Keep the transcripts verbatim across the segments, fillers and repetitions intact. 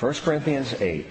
First Corinthians eight.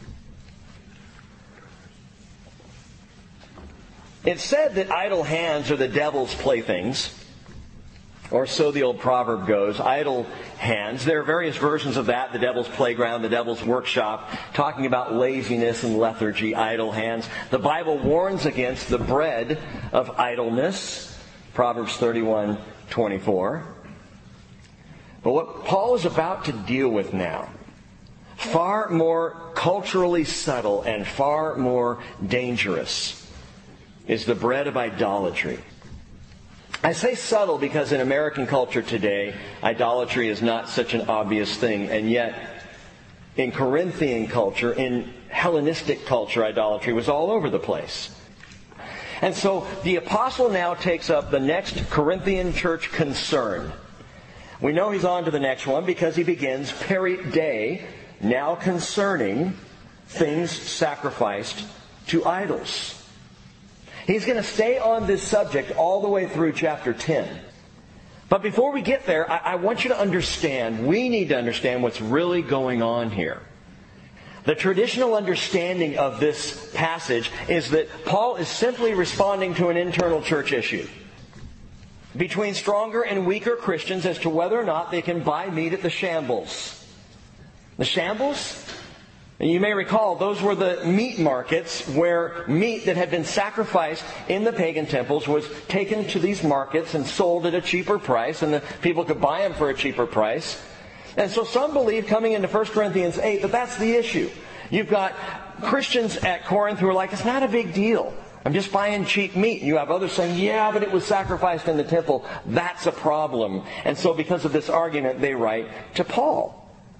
It's said that idle hands are the devil's playthings. Or so the old proverb goes, idle hands. There are various versions of that, the devil's playground, the devil's workshop, talking about laziness and lethargy, idle hands. The Bible warns against the bread of idleness, Proverbs thirty-one twenty-four. But what Paul is about to deal with now, far more culturally subtle and far more dangerous, is the bread of idolatry. I say subtle because in American culture today, idolatry is not such an obvious thing. And yet, in Corinthian culture, in Hellenistic culture, idolatry was all over the place. And so, the apostle now takes up the next Corinthian church concern. We know he's on to the next one because he begins peri de, now concerning things sacrificed to idols. He's going to stay on this subject all the way through chapter ten. But before we get there, I, I want you to understand, we need to understand what's really going on here. The traditional understanding of this passage is that Paul is simply responding to an internal church issue between stronger and weaker Christians as to whether or not they can buy meat at the shambles. The shambles? And you may recall, those were the meat markets where meat that had been sacrificed in the pagan temples was taken to these markets and sold at a cheaper price, and the people could buy them for a cheaper price. And so some believe, coming into First Corinthians eight, that that's the issue. You've got Christians at Corinth who are like, it's not a big deal. I'm just buying cheap meat. And you have others saying, yeah, but it was sacrificed in the temple. That's a problem. And so because of this argument, they write to Paul.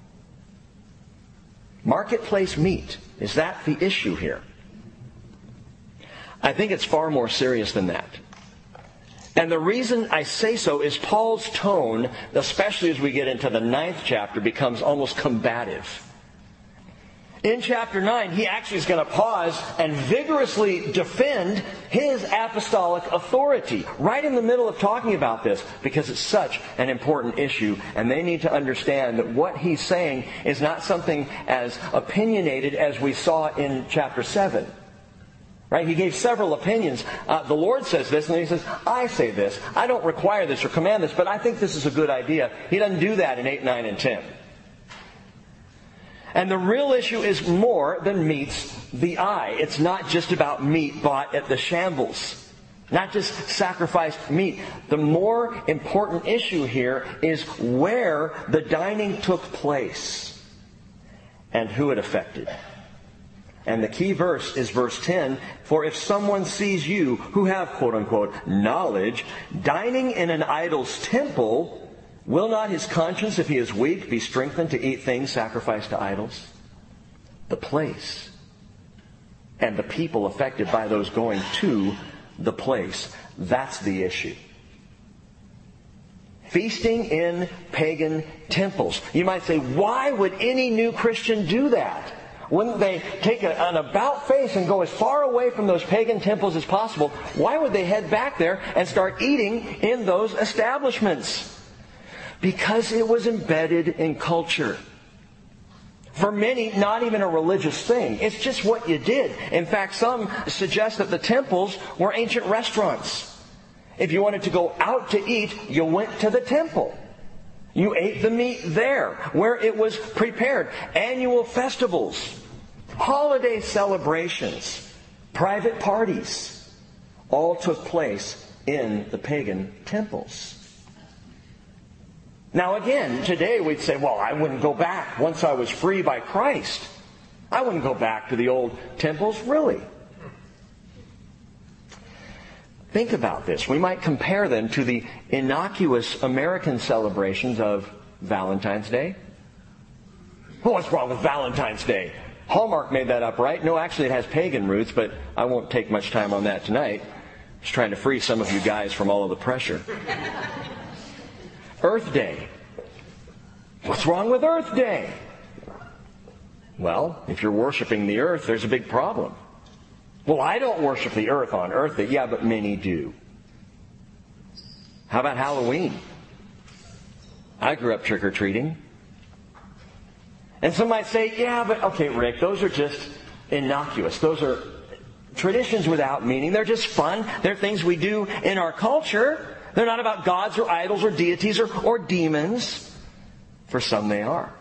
Marketplace meat. Is that the issue here? I think it's far more serious than that. And the reason I say so is Paul's tone, especially as we get into the ninth chapter, becomes almost combative. In chapter nine, he actually is going to pause and vigorously defend his apostolic authority right in the middle of talking about this, because it's such an important issue, and they need to understand that what he's saying is not something as opinionated as we saw in chapter seven. Right? He gave several opinions. Uh, the Lord says this, and then he says, I say this. I don't require this or command this, but I think this is a good idea. He doesn't do that in eight, nine, and ten. And the real issue is more than meets the eye. It's not just about meat bought at the shambles. Not just sacrificed meat. The more important issue here is where the dining took place and who it affected. And the key verse is verse ten. For if someone sees you who have, quote unquote, knowledge, dining in an idol's temple, will not his conscience, if he is weak, be strengthened to eat things sacrificed to idols? The place and the people affected by those going to the place. That's the issue. Feasting in pagan temples. You might say, why would any new Christian do that? Wouldn't they take a, an about face and go as far away from those pagan temples as possible? Why would they head back there and start eating in those establishments? Because it was embedded in culture. For many, not even a religious thing. It's just what you did. In fact, some suggest that the temples were ancient restaurants. If you wanted to go out to eat, you went to the temple. You ate the meat there, where it was prepared. Annual festivals, holiday celebrations, private parties, all took place in the pagan temples. Now again, today we'd say, well, I wouldn't go back once I was free by Christ. I wouldn't go back to the old temples, really. Think about this. We might compare them to the innocuous American celebrations of Valentine's Day. Well, what's wrong with Valentine's Day? Hallmark made that up, right? No, actually it has pagan roots, but I won't take much time on that tonight. Just trying to free some of you guys from all of the pressure. Earth Day. What's wrong with Earth Day? Well, if you're worshiping the earth, there's a big problem. Well, I don't worship the earth on Earth Day. Yeah, but many do. How about Halloween? I grew up trick-or-treating. And some might say, yeah, but okay, Rick, those are just innocuous. Those are traditions without meaning. They're just fun. They're things we do in our culture. They're not about gods or idols or deities or, or demons. For some they are.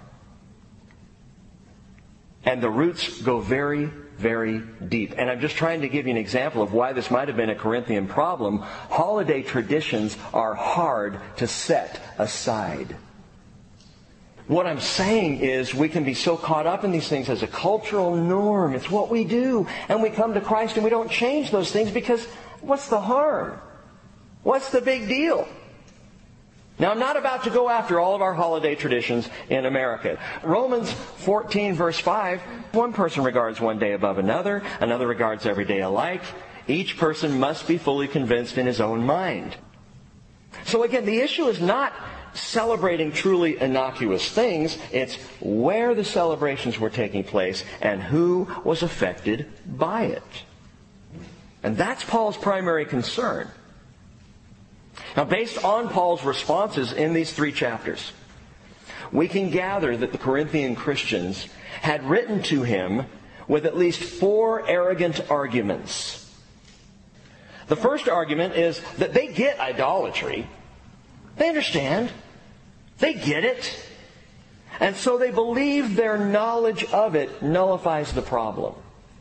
And the roots go very, very deep. And I'm just trying to give you an example of why this might have been a Corinthian problem. Holiday traditions are hard to set aside. What I'm saying is we can be so caught up in these things as a cultural norm. It's what we do. And we come to Christ and we don't change those things because what's the harm? What's the big deal? Now, I'm not about to go after all of our holiday traditions in America. Romans fourteen, verse five, one person regards one day above another, another regards every day alike. Each person must be fully convinced in his own mind. So again, the issue is not celebrating truly innocuous things. It's where the celebrations were taking place and who was affected by it. And that's Paul's primary concern. Now, based on Paul's responses in these three chapters, we can gather that the Corinthian Christians had written to him with at least four arrogant arguments. The first argument is that they get idolatry. They understand. They get it. And so they believe their knowledge of it nullifies the problem.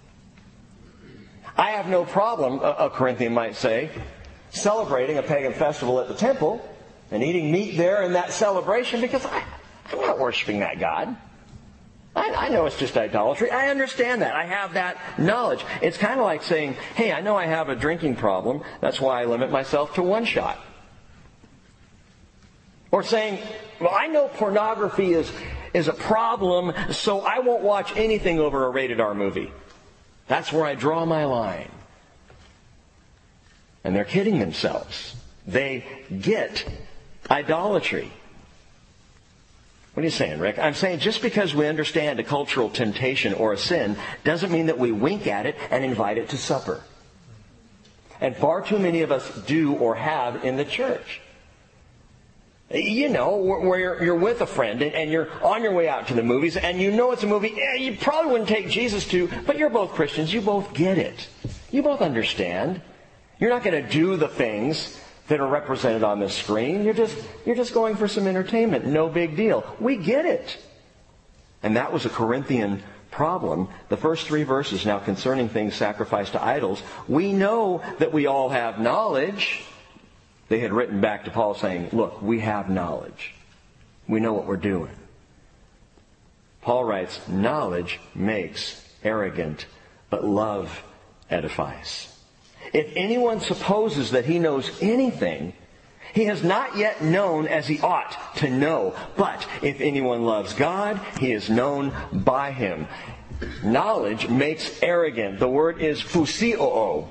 I have no problem, a Corinthian might say, celebrating a pagan festival at the temple and eating meat there in that celebration because I, I'm not worshiping that God. I, I know it's just idolatry. I understand that. I have that knowledge. It's kind of like saying, hey, I know I have a drinking problem. That's why I limit myself to one shot. Or saying, well, I know pornography is, is a problem, so I won't watch anything over a rated R movie. That's where I draw my line. And they're kidding themselves. They get idolatry. What are you saying, Rick? I'm saying just because we understand a cultural temptation or a sin doesn't mean that we wink at it and invite it to supper. And far too many of us do or have in the church. You know, where you're with a friend and you're on your way out to the movies and you know it's a movie you probably wouldn't take Jesus to, but you're both Christians. You both get it. You both understand. You're not going to do the things that are represented on the screen. You're just, you're just going for some entertainment. No big deal. We get it. And that was a Corinthian problem. The first three verses now concerning things sacrificed to idols. We know that we all have knowledge. They had written back to Paul saying, look, we have knowledge. We know what we're doing. Paul writes, knowledge makes arrogant, but love edifies. If anyone supposes that he knows anything, he has not yet known as he ought to know. But if anyone loves God, he is known by him. Knowledge makes arrogant. The word is phusioo.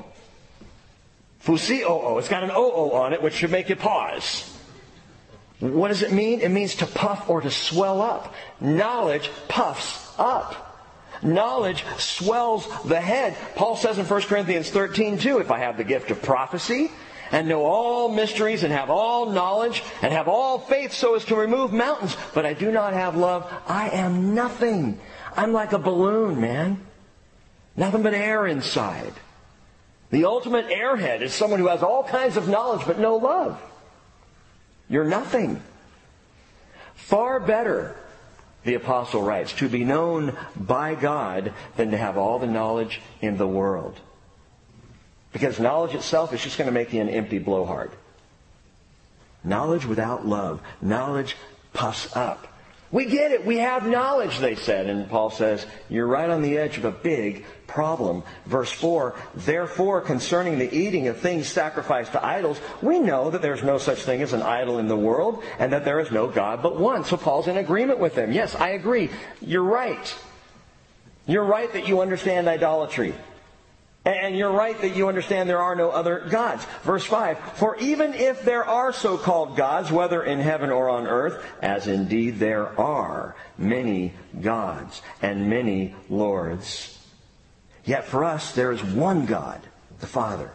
Phusioo. It's got an O-O on it, which should make you pause. What does it mean? It means to puff or to swell up. Knowledge puffs up. Knowledge swells the head. Paul says in First Corinthians thirteen two, if I have the gift of prophecy and know all mysteries and have all knowledge and have all faith so as to remove mountains, but I do not have love, I am nothing. I'm like a balloon, man. Nothing but air inside. The ultimate airhead is someone who has all kinds of knowledge but no love. You're nothing. Far better, the apostle writes, to be known by God than to have all the knowledge in the world. Because knowledge itself is just going to make you an empty blowhard. Knowledge without love. Knowledge puffs up. We get it. We have knowledge, they said. And Paul says, you're right on the edge of a big problem. Verse four, therefore, concerning the eating of things sacrificed to idols, we know that there's no such thing as an idol in the world, and that there is no God but one. So Paul's in agreement with them. Yes, I agree. You're right. You're right that you understand idolatry. And you're right that you understand there are no other gods. Verse five, for even if there are so-called gods, whether in heaven or on earth, as indeed there are many gods and many lords, yet for us there is one God, the Father,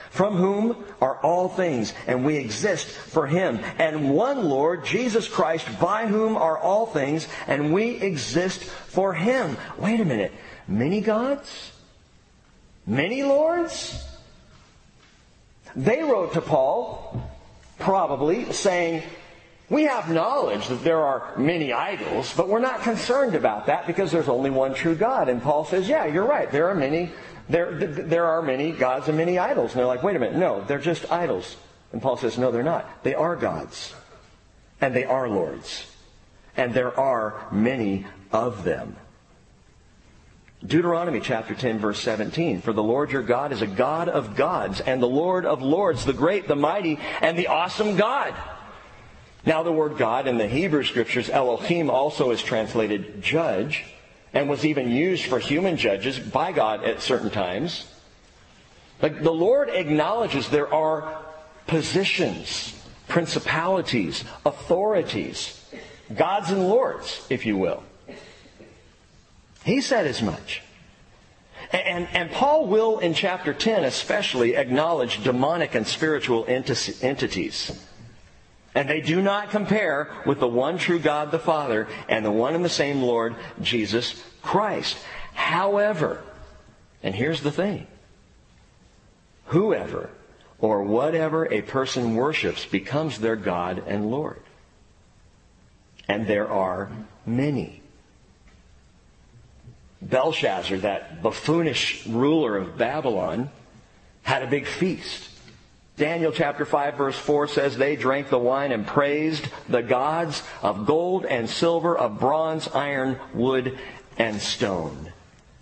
from whom are all things, and we exist for Him. And one Lord, Jesus Christ, by whom are all things, and we exist for Him. Wait a minute. Many gods? Many lords? They wrote to Paul, probably, saying, we have knowledge that there are many idols, but we're not concerned about that because there's only one true God. And Paul says, yeah, you're right. There are many, there, there are many gods and many idols. And they're like, wait a minute. No, they're just idols. And Paul says, no, they're not. They are gods. And they are lords. And there are many of them. Deuteronomy chapter ten, verse seventeen. For the Lord your God is a God of gods and the Lord of lords, the great, the mighty, and the awesome God. Now the word God in the Hebrew Scriptures, Elohim, also is translated judge and was even used for human judges by God at certain times. But the Lord acknowledges there are positions, principalities, authorities, gods and lords, if you will. He said as much. And, and Paul will, in chapter ten especially, acknowledge demonic and spiritual entities. And they do not compare with the one true God the Father and the one and the same Lord Jesus Christ. However, and here's the thing, whoever or whatever a person worships becomes their God and Lord. And there are many. Belshazzar, that buffoonish ruler of Babylon, had a big feast. Daniel chapter five verse four says they drank the wine and praised the gods of gold and silver, of bronze, iron, wood, and stone.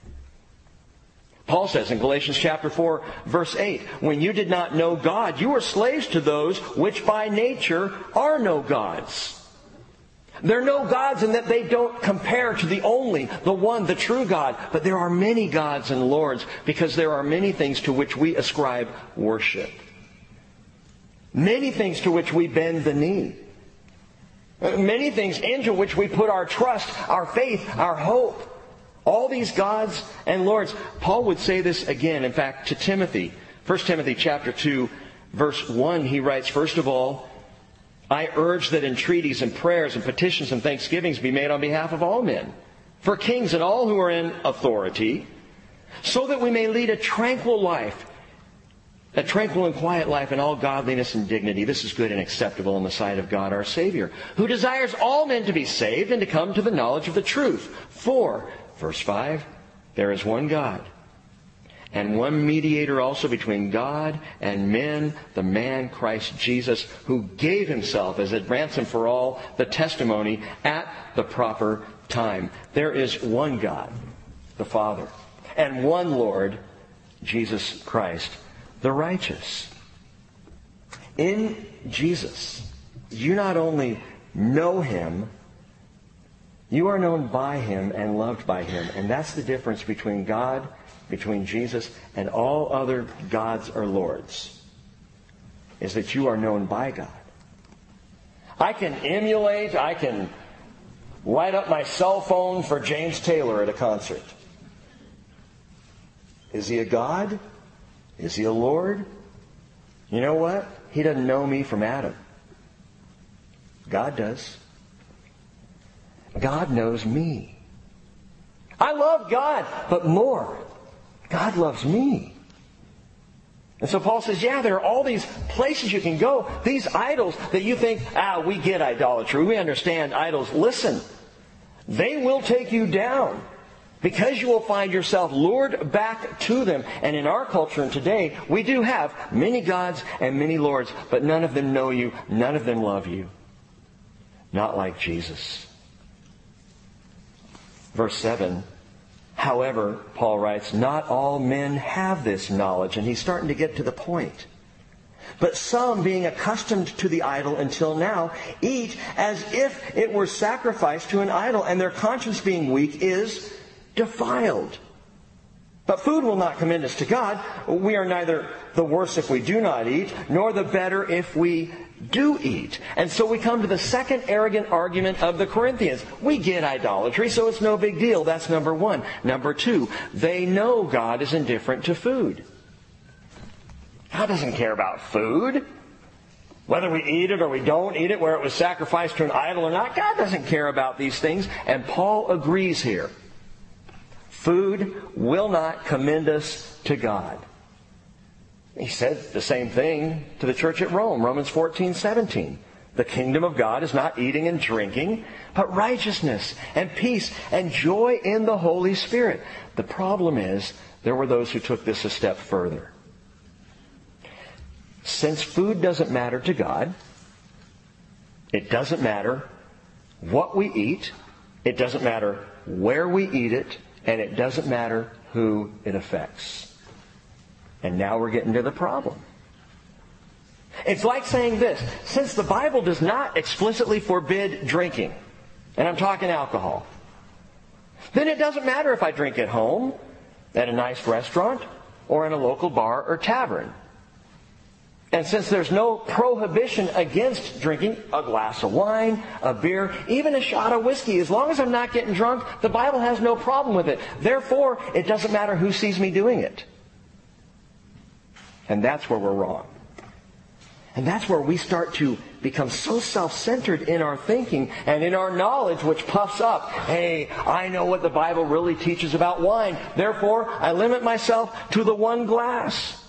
Paul says in Galatians chapter four verse eight, when you did not know God, you were slaves to those which by nature are no gods. They're no gods in that they don't compare to the only, the one, the true God. But there are many gods and lords because there are many things to which we ascribe worship. Many things to which we bend the knee. Many things into which we put our trust, our faith, our hope. All these gods and lords. Paul would say this again, in fact, to Timothy. First Timothy chapter two, verse one, he writes, first of all, I urge that entreaties and prayers and petitions and thanksgivings be made on behalf of all men, for kings and all who are in authority, so that we may lead a tranquil life, a tranquil and quiet life in all godliness and dignity. This is good and acceptable in the sight of God our Savior, who desires all men to be saved and to come to the knowledge of the truth. For, verse five, there is one God, and one mediator also between God and men, the man Christ Jesus, who gave Himself as a ransom for all, the testimony at the proper time. There is one God, the Father, and one Lord, Jesus Christ, the righteous. In Jesus, you not only know Him, you are known by Him and loved by Him. And that's the difference between God, between Jesus, and all other gods or lords, is that you are known by God. I can emulate, I can light up my cell phone for James Taylor at a concert. Is he a God? Is he a Lord? You know what? He doesn't know me from Adam. God does. God knows me. I love God, but more, God loves me. And so Paul says, yeah, there are all these places you can go. These idols that you think, ah, we get idolatry. We understand idols. Listen, they will take you down because you will find yourself lured back to them. And in our culture and today, we do have many gods and many lords, but none of them know you. None of them love you. Not like Jesus. Verse seven, however, Paul writes, not all men have this knowledge. And he's starting to get to the point. But some, being accustomed to the idol until now, eat as if it were sacrificed to an idol, and their conscience being weak is defiled. But food will not commend us to God. We are neither the worse if we do not eat, nor the better if we do eat. And so we come to the second arrogant argument of the Corinthians. We get idolatry, so it's no big deal. That's number one. Number two, they know God is indifferent to food. God doesn't care about food. Whether we eat it or we don't eat it, where it was sacrificed to an idol or not, God doesn't care about these things. And Paul agrees here. Food will not commend us to God. He said the same thing to the church at Rome, Romans fourteen seventeen. The kingdom of God is not eating and drinking, but righteousness and peace and joy in the Holy Spirit. The problem is, there were those who took this a step further. Since food doesn't matter to God, it doesn't matter what we eat, it doesn't matter where we eat it, and it doesn't matter who it affects. And now we're getting to the problem. It's like saying this: since the Bible does not explicitly forbid drinking, and I'm talking alcohol, then it doesn't matter if I drink at home, at a nice restaurant, or in a local bar or tavern. And since there's no prohibition against drinking a glass of wine, a beer, even a shot of whiskey, as long as I'm not getting drunk, the Bible has no problem with it. Therefore, it doesn't matter who sees me doing it. And that's where we're wrong. And that's where we start to become so self-centered in our thinking and in our knowledge, which puffs up. Hey, I know what the Bible really teaches about wine. Therefore, I limit myself to the one glass.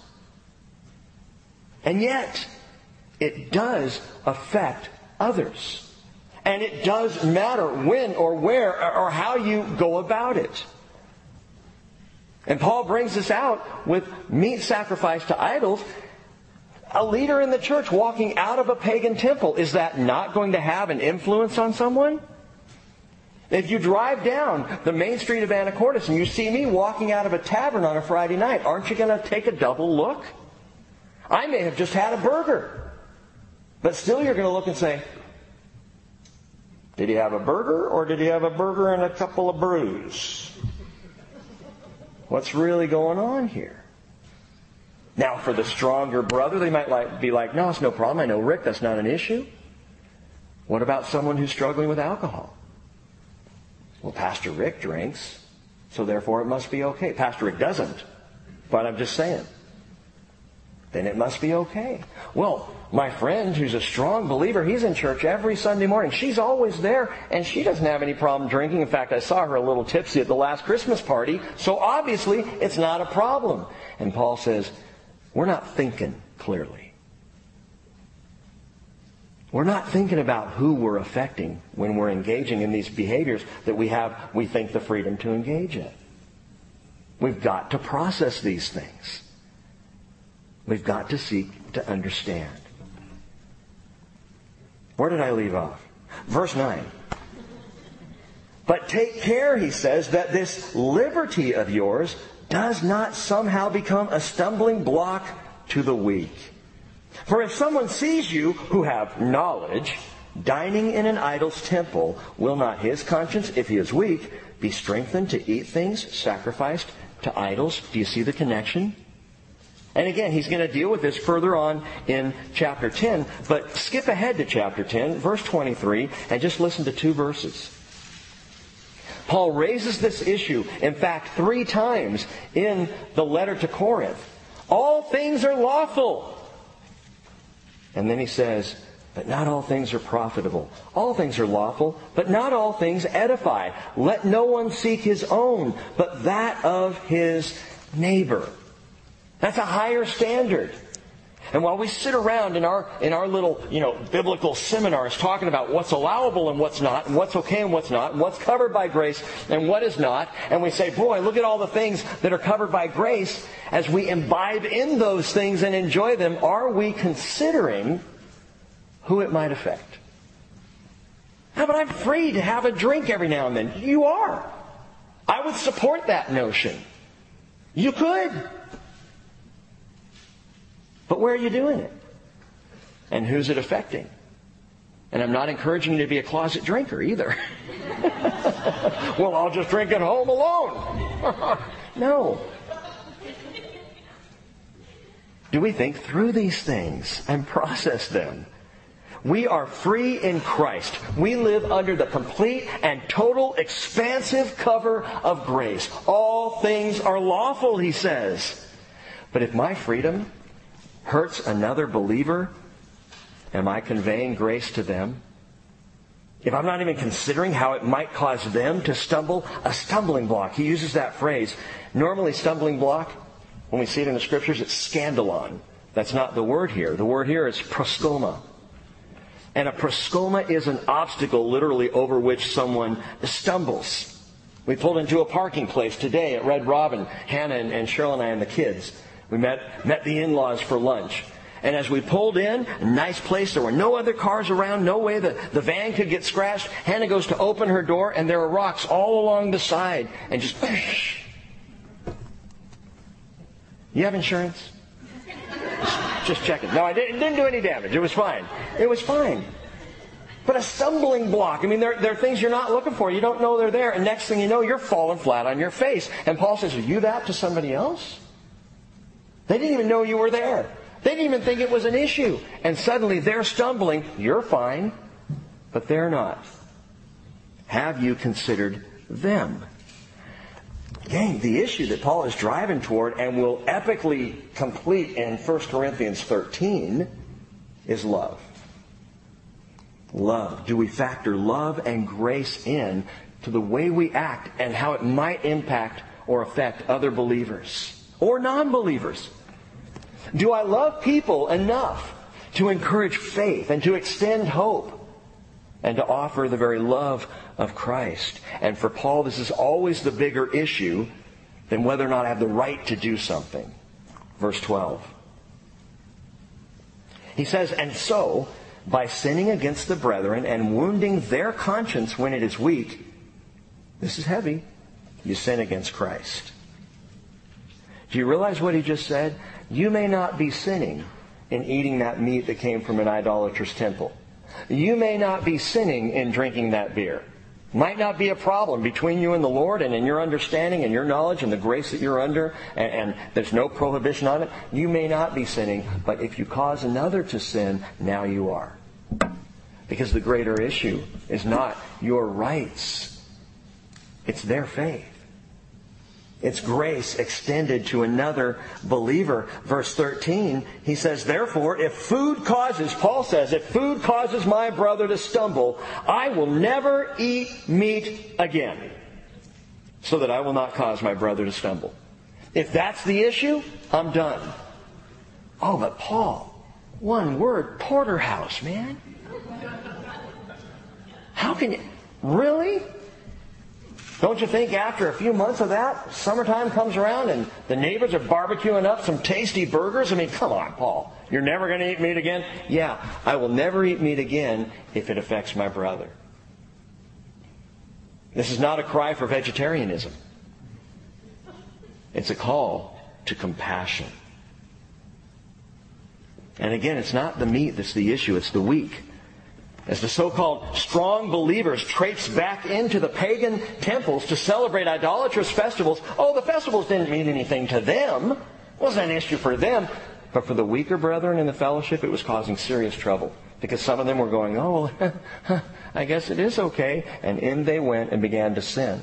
And yet, it does affect others. And it does matter when or where or how you go about it. And Paul brings this out with meat sacrificed to idols. A leader in the church walking out of a pagan temple, is that not going to have an influence on someone? If you drive down the main street of Anacortes and you see me walking out of a tavern on a Friday night, aren't you going to take a double look? I may have just had a burger. But still you're going to look and say, did he have a burger or did he have a burger and a couple of brews? What's really going on here? Now for the stronger brother, they might like, be like, no, it's no problem. I know Rick, that's not an issue. What about someone who's struggling with alcohol? Well, Pastor Rick drinks, so therefore it must be okay. Pastor Rick doesn't, but I'm just saying. Then it must be okay. Well, my friend who's a strong believer, he's in church every Sunday morning. She's always there, and she doesn't have any problem drinking. In fact, I saw her a little tipsy at the last Christmas party, so obviously it's not a problem. And Paul says, we're not thinking clearly. We're not thinking about who we're affecting when we're engaging in these behaviors that we have, we think, the freedom to engage in. We've got to process these things. We've got to seek to understand. Where did I leave off? Verse nine. But take care, he says, that this liberty of yours does not somehow become a stumbling block to the weak. For if someone sees you who have knowledge dining in an idol's temple, will not his conscience, if he is weak, be strengthened to eat things sacrificed to idols? Do you see the connection? And again, he's going to deal with this further on in chapter ten. But skip ahead to chapter ten, verse twenty-three, and just listen to two verses. Paul raises this issue, in fact, three times in the letter to Corinth. All things are lawful. And then he says, but not all things are profitable. All things are lawful, but not all things edify. Let no one seek his own, but that of his neighbor. That's a higher standard. And while we sit around in our in our little, you know, biblical seminars talking about what's allowable and what's not, and what's okay and what's not, and what's covered by grace and what is not, and we say, boy, look at all the things that are covered by grace, as we imbibe in those things and enjoy them, are we considering who it might affect? How about I'm free to have a drink every now and then? You are. I would support that notion. You could. But where are you doing it? And who's it affecting? And I'm not encouraging you to be a closet drinker either. Well, I'll just drink at home alone. No. Do we think through these things and process them? We are free in Christ. We live under the complete and total expansive cover of grace. All things are lawful, he says. But if my freedom hurts another believer, am I conveying grace to them? If I'm not even considering how it might cause them to stumble, a stumbling block. He uses that phrase. Normally, stumbling block, when we see it in the Scriptures, it's scandalon. That's not the word here. The word here is proskoma. And a proskoma is an obstacle, literally, over which someone stumbles. We pulled into a parking place today at Red Robin, Hannah and, and Cheryl and I and the kids. We met, met the in-laws for lunch. And as we pulled in, a nice place, there were no other cars around, no way the, the van could get scratched. Hannah goes to open her door, and there are rocks all along the side. And just... You have insurance? Just checking. No, I didn't, it didn't do any damage. It was fine. It was fine. But a stumbling block. I mean, there, there are things you're not looking for. You don't know they're there. And next thing you know, you're falling flat on your face. And Paul says, are you that to somebody else? They didn't even know you were there. They didn't even think it was an issue. And suddenly they're stumbling. You're fine, but they're not. Have you considered them? Gang, the issue that Paul is driving toward and will epically complete in First Corinthians thirteen is love. Love. Do we factor love and grace in to the way we act and how it might impact or affect other believers or non-believers? Do I love people enough to encourage faith and to extend hope and to offer the very love of Christ? And for Paul, this is always the bigger issue than whether or not I have the right to do something. Verse twelve. He says, and so, by sinning against the brethren and wounding their conscience when it is weak, this is heavy, you sin against Christ. Do you realize what he just said? You may not be sinning in eating that meat that came from an idolatrous temple. You may not be sinning in drinking that beer. Might not be a problem between you and the Lord and in your understanding and your knowledge and the grace that you're under, and, and there's no prohibition on it. You may not be sinning, but if you cause another to sin, now you are. Because the greater issue is not your rights. It's their faith. It's grace extended to another believer. Verse thirteen, he says, therefore, if food causes, Paul says, if food causes my brother to stumble, I will never eat meat again, so that I will not cause my brother to stumble. If that's the issue, I'm done. Oh, but Paul, one word, porterhouse, man. How can you... Really? Don't you think after a few months of that, summertime comes around and the neighbors are barbecuing up some tasty burgers? I mean, come on, Paul. You're never going to eat meat again? Yeah, I will never eat meat again if it affects my brother. This is not a cry for vegetarianism. It's a call to compassion. And again, it's not the meat that's the issue, it's the weak. As the so-called strong believers traipse back into the pagan temples to celebrate idolatrous festivals, oh, the festivals didn't mean anything to them. It wasn't an issue for them. But for the weaker brethren in the fellowship, it was causing serious trouble. Because some of them were going, oh, I guess it is okay. And in they went and began to sin.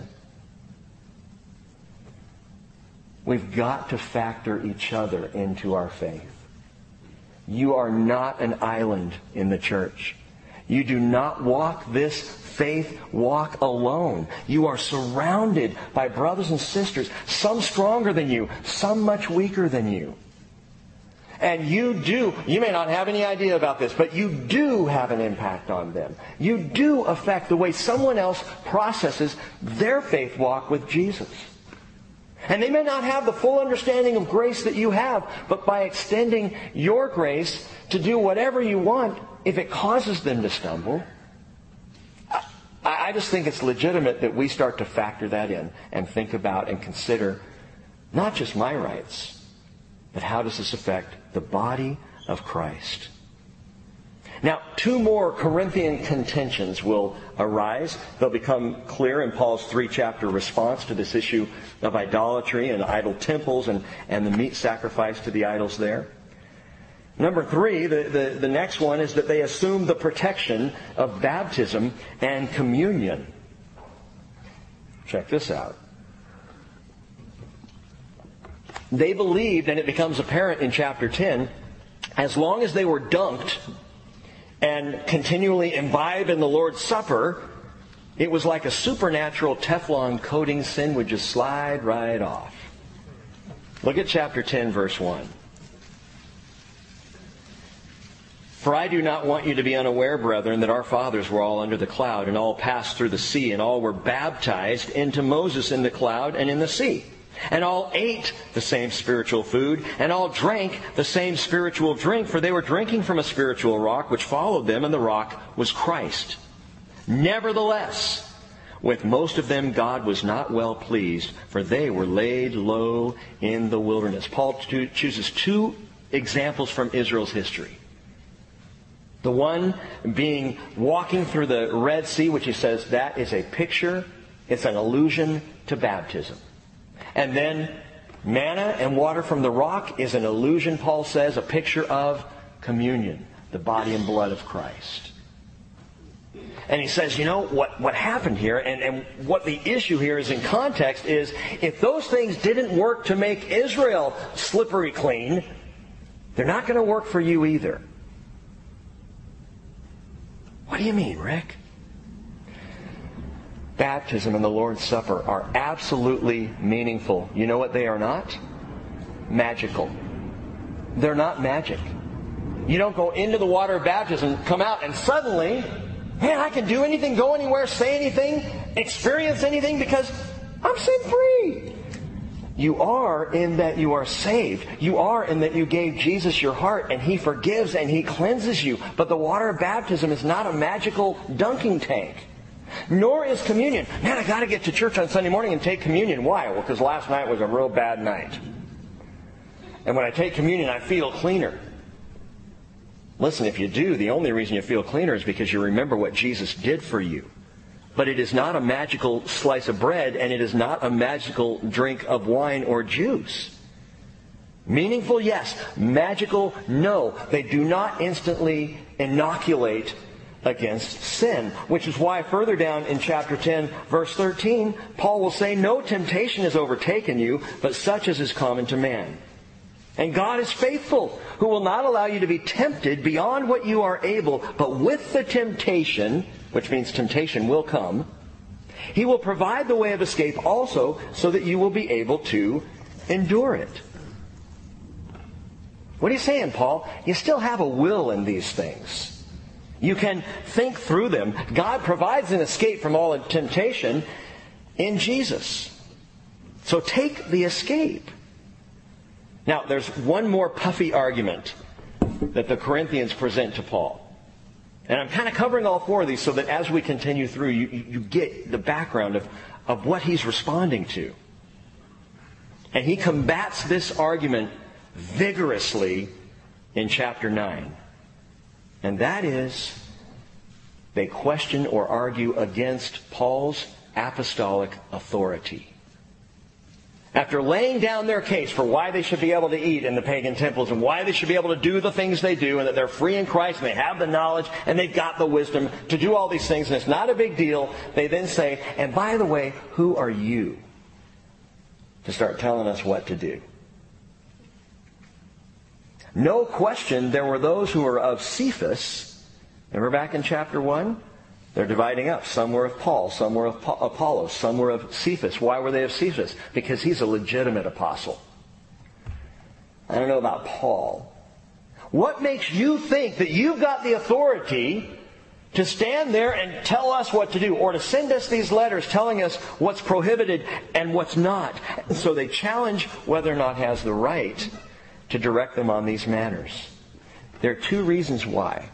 We've got to factor each other into our faith. You are not an island in the church. You do not walk this faith walk alone. You are surrounded by brothers and sisters, some stronger than you, some much weaker than you. And you do, you may not have any idea about this, but you do have an impact on them. You do affect the way someone else processes their faith walk with Jesus. And they may not have the full understanding of grace that you have, but by extending your grace to do whatever you want, if it causes them to stumble, I, I just think it's legitimate that we start to factor that in and think about and consider not just my rights, but how does this affect the body of Christ? Now, two more Corinthian contentions will arise. They'll become clear in Paul's three-chapter response to this issue of idolatry and idol temples and, and the meat sacrifice to the idols there. Number three, the, the, the next one is that they assume the protection of baptism and communion. Check this out. They believed, and it becomes apparent in chapter ten, as long as they were dunked and continually imbibed in the Lord's Supper, it was like a supernatural Teflon coating. Sin would just slide right off. Look at chapter ten, verse one. For I do not want you to be unaware, brethren, that our fathers were all under the cloud, and all passed through the sea, and all were baptized into Moses in the cloud and in the sea. And all ate the same spiritual food, and all drank the same spiritual drink, for they were drinking from a spiritual rock which followed them, and the rock was Christ. Nevertheless, with most of them God was not well pleased, for they were laid low in the wilderness. Paul chooses two examples from Israel's history. The one being walking through the Red Sea, which he says that is a picture, it's an allusion to baptism. And then manna and water from the rock is an allusion, Paul says, a picture of communion, the body and blood of Christ. And he says, you know, what, what happened here, and, and what the issue here is in context, is if those things didn't work to make Israel slippery clean, they're not going to work for you either. What do you mean, Rick? Baptism and the Lord's Supper are absolutely meaningful. You know what they are not? Magical. They're not magic. You don't go into the water of baptism, come out, and suddenly, man, I can do anything, go anywhere, say anything, experience anything because I'm sin free. You are in that you are saved. You are in that you gave Jesus your heart and He forgives and He cleanses you. But the water of baptism is not a magical dunking tank. Nor is communion. Man, I got to get to church on Sunday morning and take communion. Why? Well, because last night was a real bad night. And when I take communion, I feel cleaner. Listen, if you do, the only reason you feel cleaner is because you remember what Jesus did for you. But it is not a magical slice of bread, and it is not a magical drink of wine or juice. Meaningful, yes. Magical, no. They do not instantly inoculate against sin. Which is why further down in chapter ten, verse thirteen, Paul will say, no temptation has overtaken you, but such as is common to man. And God is faithful, who will not allow you to be tempted beyond what you are able, but with the temptation, which means temptation will come, He will provide the way of escape also, so that you will be able to endure it. What are you saying, Paul? You still have a will in these things. You can think through them. God provides an escape from all temptation in Jesus. So take the escape. Now, there's one more puffy argument that the Corinthians present to Paul. And I'm kind of covering all four of these so that as we continue through, you, you get the background of, of what he's responding to. And he combats this argument vigorously in chapter nine. And that is, they question or argue against Paul's apostolic authority. After laying down their case for why they should be able to eat in the pagan temples and why they should be able to do the things they do and that they're free in Christ and they have the knowledge and they've got the wisdom to do all these things and it's not a big deal, they then say, and by the way, who are you to start telling us what to do? No question there were those who were of Cephas. Remember back in chapter one? They're dividing up. Some were of Paul, some were of Apollos, some were of Cephas. Why were they of Cephas? Because he's a legitimate apostle. I don't know about Paul. What makes you think that you've got the authority to stand there and tell us what to do, or to send us these letters telling us what's prohibited and what's not? So they challenge whether or not he has the right to direct them on these matters. There are two reasons why.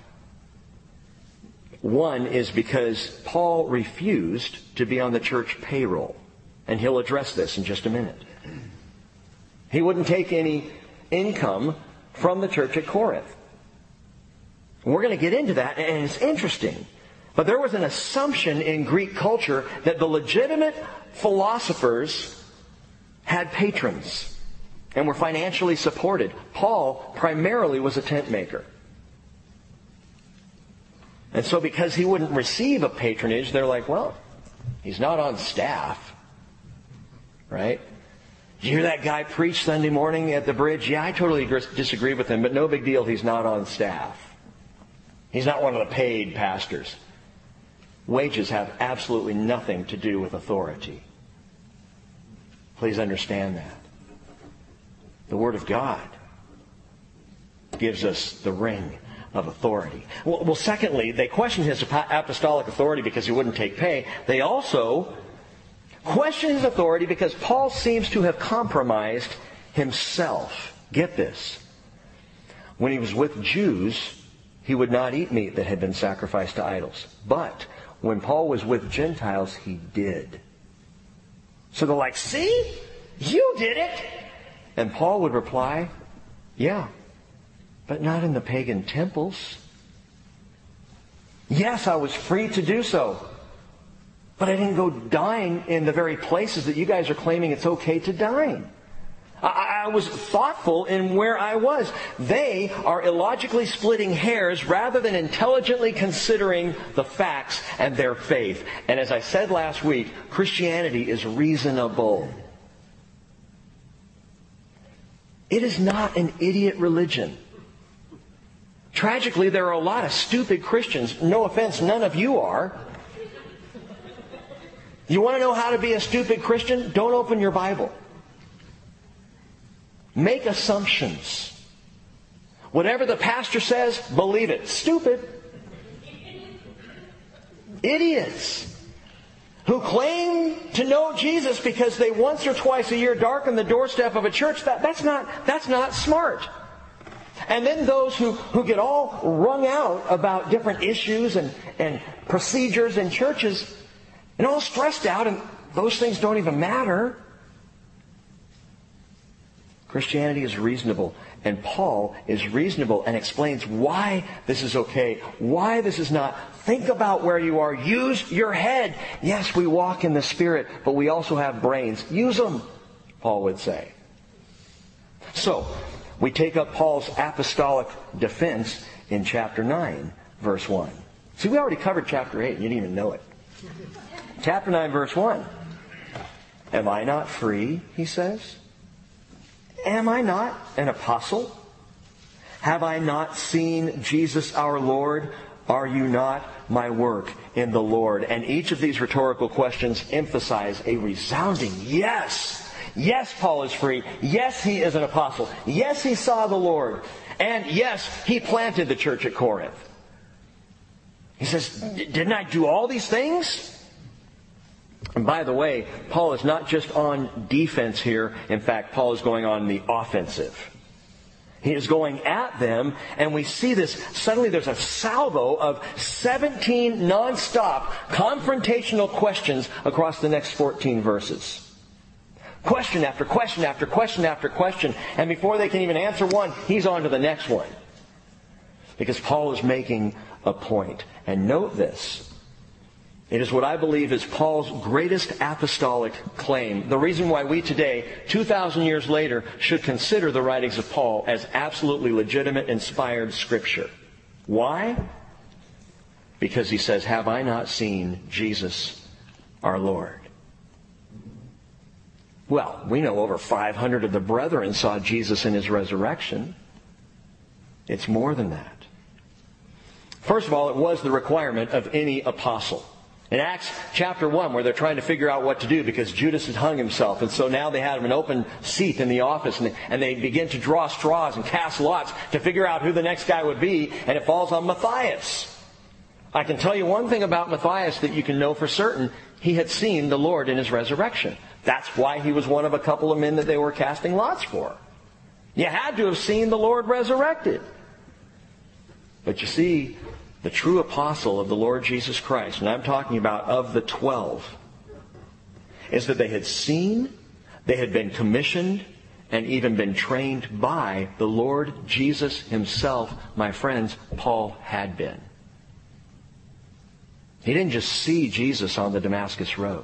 One is because Paul refused to be on the church payroll. And he'll address this in just a minute. He wouldn't take any income from the church at Corinth. We're going to get into that, and it's interesting. But there was an assumption in Greek culture that the legitimate philosophers had patrons and were financially supported. Paul primarily was a tent maker. And so because he wouldn't receive a patronage, they're like, well, he's not on staff, right? Did you hear that guy preach Sunday morning at the bridge? Yeah, I totally disagree with him, but no big deal. He's not on staff. He's not one of the paid pastors. Wages have absolutely nothing to do with authority. Please understand that. The Word of God gives us the ring of authority. Well, well, secondly, they questioned his apostolic authority because he wouldn't take pay. They also questioned his authority because Paul seems to have compromised himself. Get this. When he was with Jews, he would not eat meat that had been sacrificed to idols. But when Paul was with Gentiles, he did. So they're like, see? You did it! And Paul would reply, yeah, but not in the pagan temples. Yes, I was free to do so. But I didn't go dine in the very places that you guys are claiming it's okay to dine. I, I was thoughtful in where I was. They are illogically splitting hairs rather than intelligently considering the facts and their faith. And as I said last week, Christianity is reasonable. It is not an idiot religion. Tragically, there are a lot of stupid Christians. No offense, none of you are. You want to know how to be a stupid Christian? Don't open your Bible. Make assumptions. Whatever the pastor says, believe it. Stupid. Idiots who claim to know Jesus because they once or twice a year darken the doorstep of a church. That, that's not, that's not smart. And then those who, who get all wrung out about different issues and, and procedures in churches and all stressed out, and those things don't even matter. Christianity is reasonable, and Paul is reasonable and explains why this is okay, why this is not. Think about where you are. Use your head. Yes, we walk in the Spirit, but we also have brains. Use them, Paul would say. So, we take up Paul's apostolic defense in chapter nine, verse one. See, we already covered chapter eight, and you didn't even know it. Chapter nine, verse one. Am I not free, he says? Am I not an apostle? Have I not seen Jesus our Lord? Are you not my work in the Lord? And each of these rhetorical questions emphasize a resounding yes. Yes, Paul is free. Yes, he is an apostle. Yes, he saw the Lord. And yes, he planted the church at Corinth. He says, didn't I do all these things? And by the way, Paul is not just on defense here. In fact, Paul is going on the offensive. He is going at them, and we see this. Suddenly there's a salvo of seventeen non-stop confrontational questions across the next fourteen verses. Question after question after question after question. And before they can even answer one, he's on to the next one. Because Paul is making a point. And note this. It is what I believe is Paul's greatest apostolic claim. The reason why we today, two thousand years later, should consider the writings of Paul as absolutely legitimate, inspired Scripture. Why? Because he says, have I not seen Jesus our Lord? Well, we know over five hundred of the brethren saw Jesus in his resurrection. It's more than that. First of all, it was the requirement of any apostle. In Acts chapter one, where they're trying to figure out what to do because Judas had hung himself. And so now they had an open seat in the office, and they, and they begin to draw straws and cast lots to figure out who the next guy would be. And it falls on Matthias. I can tell you one thing about Matthias that you can know for certain. He had seen the Lord in his resurrection. That's why he was one of a couple of men that they were casting lots for. You had to have seen the Lord resurrected. But you see, the true apostle of the Lord Jesus Christ, and I'm talking about of the twelve, is that they had seen, they had been commissioned, and even been trained by the Lord Jesus himself. My friends, Paul had been. He didn't just see Jesus on the Damascus Road.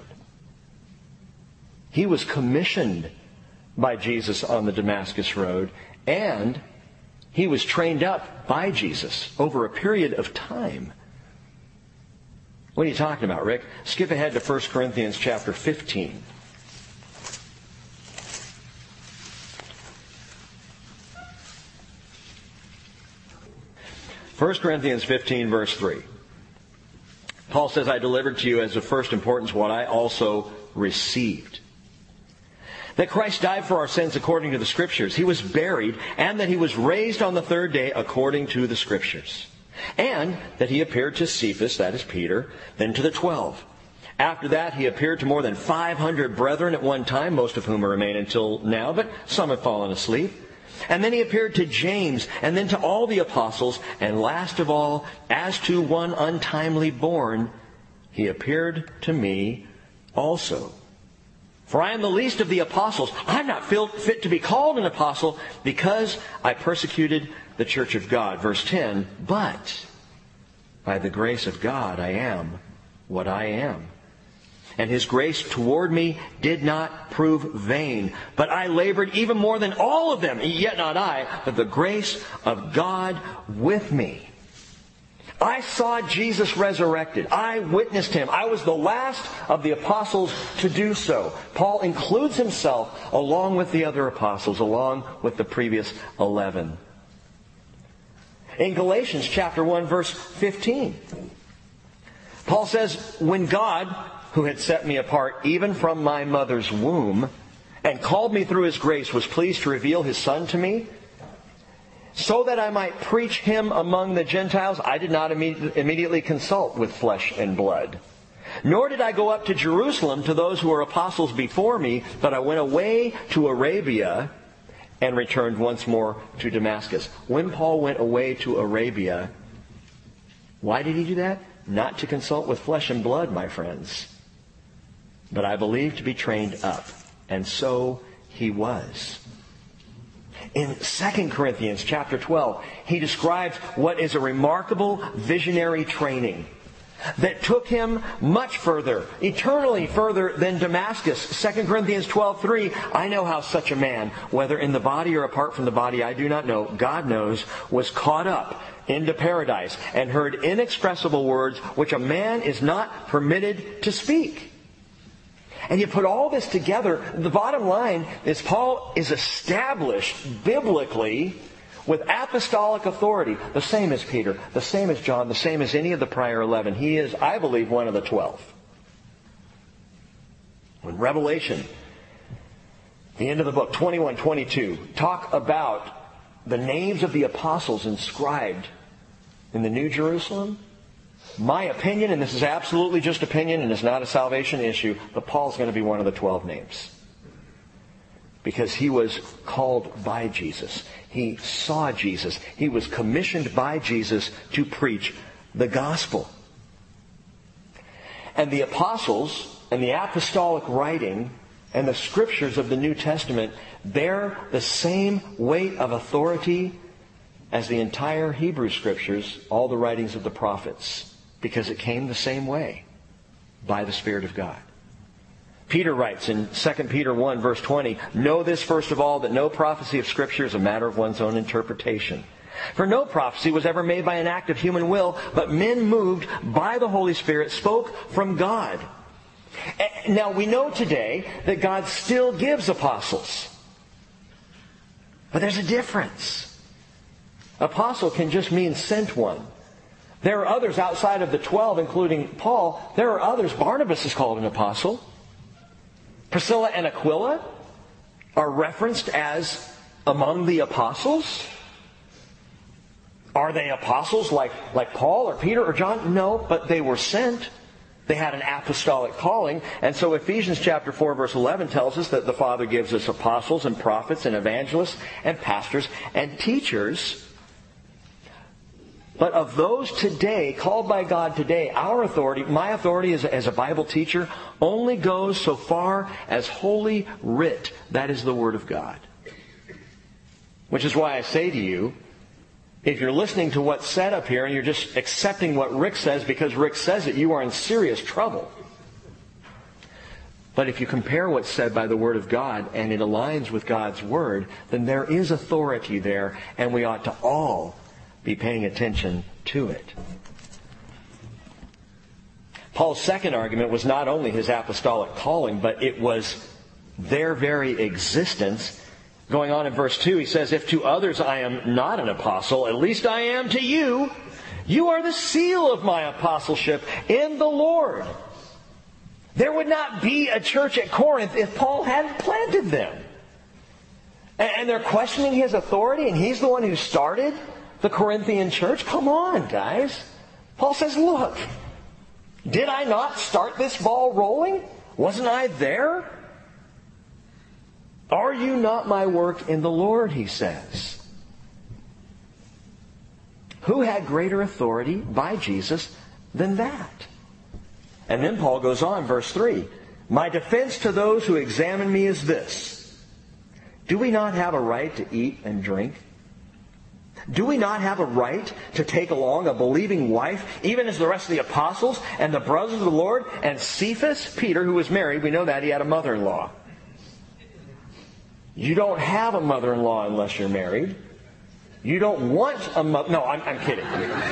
He was commissioned by Jesus on the Damascus Road, and he was trained up by Jesus over a period of time. What are you talking about, Rick? Skip ahead to First Corinthians chapter fifteen. First Corinthians fifteen, verse three. Paul says, I delivered to you as of first importance what I also received. That Christ died for our sins according to the Scriptures. He was buried, and that He was raised on the third day according to the Scriptures. And that He appeared to Cephas, that is Peter, then to the twelve. After that, He appeared to more than five hundred brethren at one time, most of whom remain until now, but some have fallen asleep. And then He appeared to James, and then to all the apostles, and last of all, as to one untimely born, He appeared to me also. For I am the least of the apostles. I'm not fit to be called an apostle, because I persecuted the church of God. Verse ten, but by the grace of God I am what I am. And His grace toward me did not prove vain. But I labored even more than all of them. Yet not I, but the grace of God with me. I saw Jesus resurrected. I witnessed Him. I was the last of the apostles to do so. Paul includes himself along with the other apostles, along with the previous eleven. In Galatians chapter one, verse fifteen, Paul says, when God, who had set me apart even from my mother's womb, and called me through His grace, was pleased to reveal His Son to me, so that I might preach Him among the Gentiles, I did not imme- immediately consult with flesh and blood. Nor did I go up to Jerusalem to those who were apostles before me, but I went away to Arabia and returned once more to Damascus. When Paul went away to Arabia, why did he do that? Not to consult with flesh and blood, my friends, but I believe to be trained up. And so he was. In Second Corinthians chapter twelve, he describes what is a remarkable visionary training that took him much further, eternally further than Damascus. Second Corinthians twelve three, I know how such a man, whether in the body or apart from the body, I do not know, God knows, was caught up into paradise and heard inexpressible words which a man is not permitted to speak. And you put all this together, the bottom line is Paul is established biblically with apostolic authority, the same as Peter, the same as John, the same as any of the prior eleven. He is, I believe, one of the twelve. When Revelation, the end of the book, twenty-one, twenty-two, talk about the names of the apostles inscribed in the New Jerusalem, my opinion, and this is absolutely just opinion and it's not a salvation issue, but Paul's going to be one of the twelve names. Because he was called by Jesus. He saw Jesus. He was commissioned by Jesus to preach the gospel. And the apostles and the apostolic writing and the scriptures of the New Testament bear the same weight of authority as the entire Hebrew scriptures, all the writings of the prophets, because it came the same way, by the Spirit of God. Peter writes in Second Peter one, verse twenty, know this first of all, that no prophecy of Scripture is a matter of one's own interpretation. For no prophecy was ever made by an act of human will, but men moved by the Holy Spirit spoke from God. Now we know today that God still gives apostles. But there's a difference. Apostle can just mean sent one. There are others outside of the twelve, including Paul. There are others. Barnabas is called an apostle. Priscilla and Aquila are referenced as among the apostles. Are they apostles like, like Paul or Peter or John? No, but they were sent. They had an apostolic calling. And so Ephesians chapter four verse eleven tells us that the Father gives us apostles and prophets and evangelists and pastors and teachers. But of those today, called by God today, our authority, my authority as a, as a Bible teacher, only goes so far as Holy Writ. That is the Word of God. Which is why I say to you, if you're listening to what's said up here and you're just accepting what Rick says because Rick says it, you are in serious trouble. But if you compare what's said by the Word of God and it aligns with God's Word, then there is authority there, and we ought to all be paying attention to it. Paul's second argument was not only his apostolic calling, but it was their very existence Going on in verse two, he says, if to others I am not an apostle, at least I am to you. You are the seal of my apostleship in the Lord. There would not be a church at Corinth if Paul hadn't planted them. And they're questioning his authority, and he's the one who started the Corinthian church. Come on, guys. Paul says, look, did I not start this ball rolling? Wasn't I there? Are you not my work in the Lord, he says. Who had greater authority by Jesus than that? And then Paul goes on, verse three. My defense to those who examine me is this. Do we not have a right to eat and drink? Do we not have a right to take along a believing wife, even as the rest of the apostles and the brothers of the Lord, and Cephas, Peter, who was married, we know that he had a mother-in-law. You don't have a mother-in-law unless you're married. You don't want a mother... No, I'm, I'm kidding.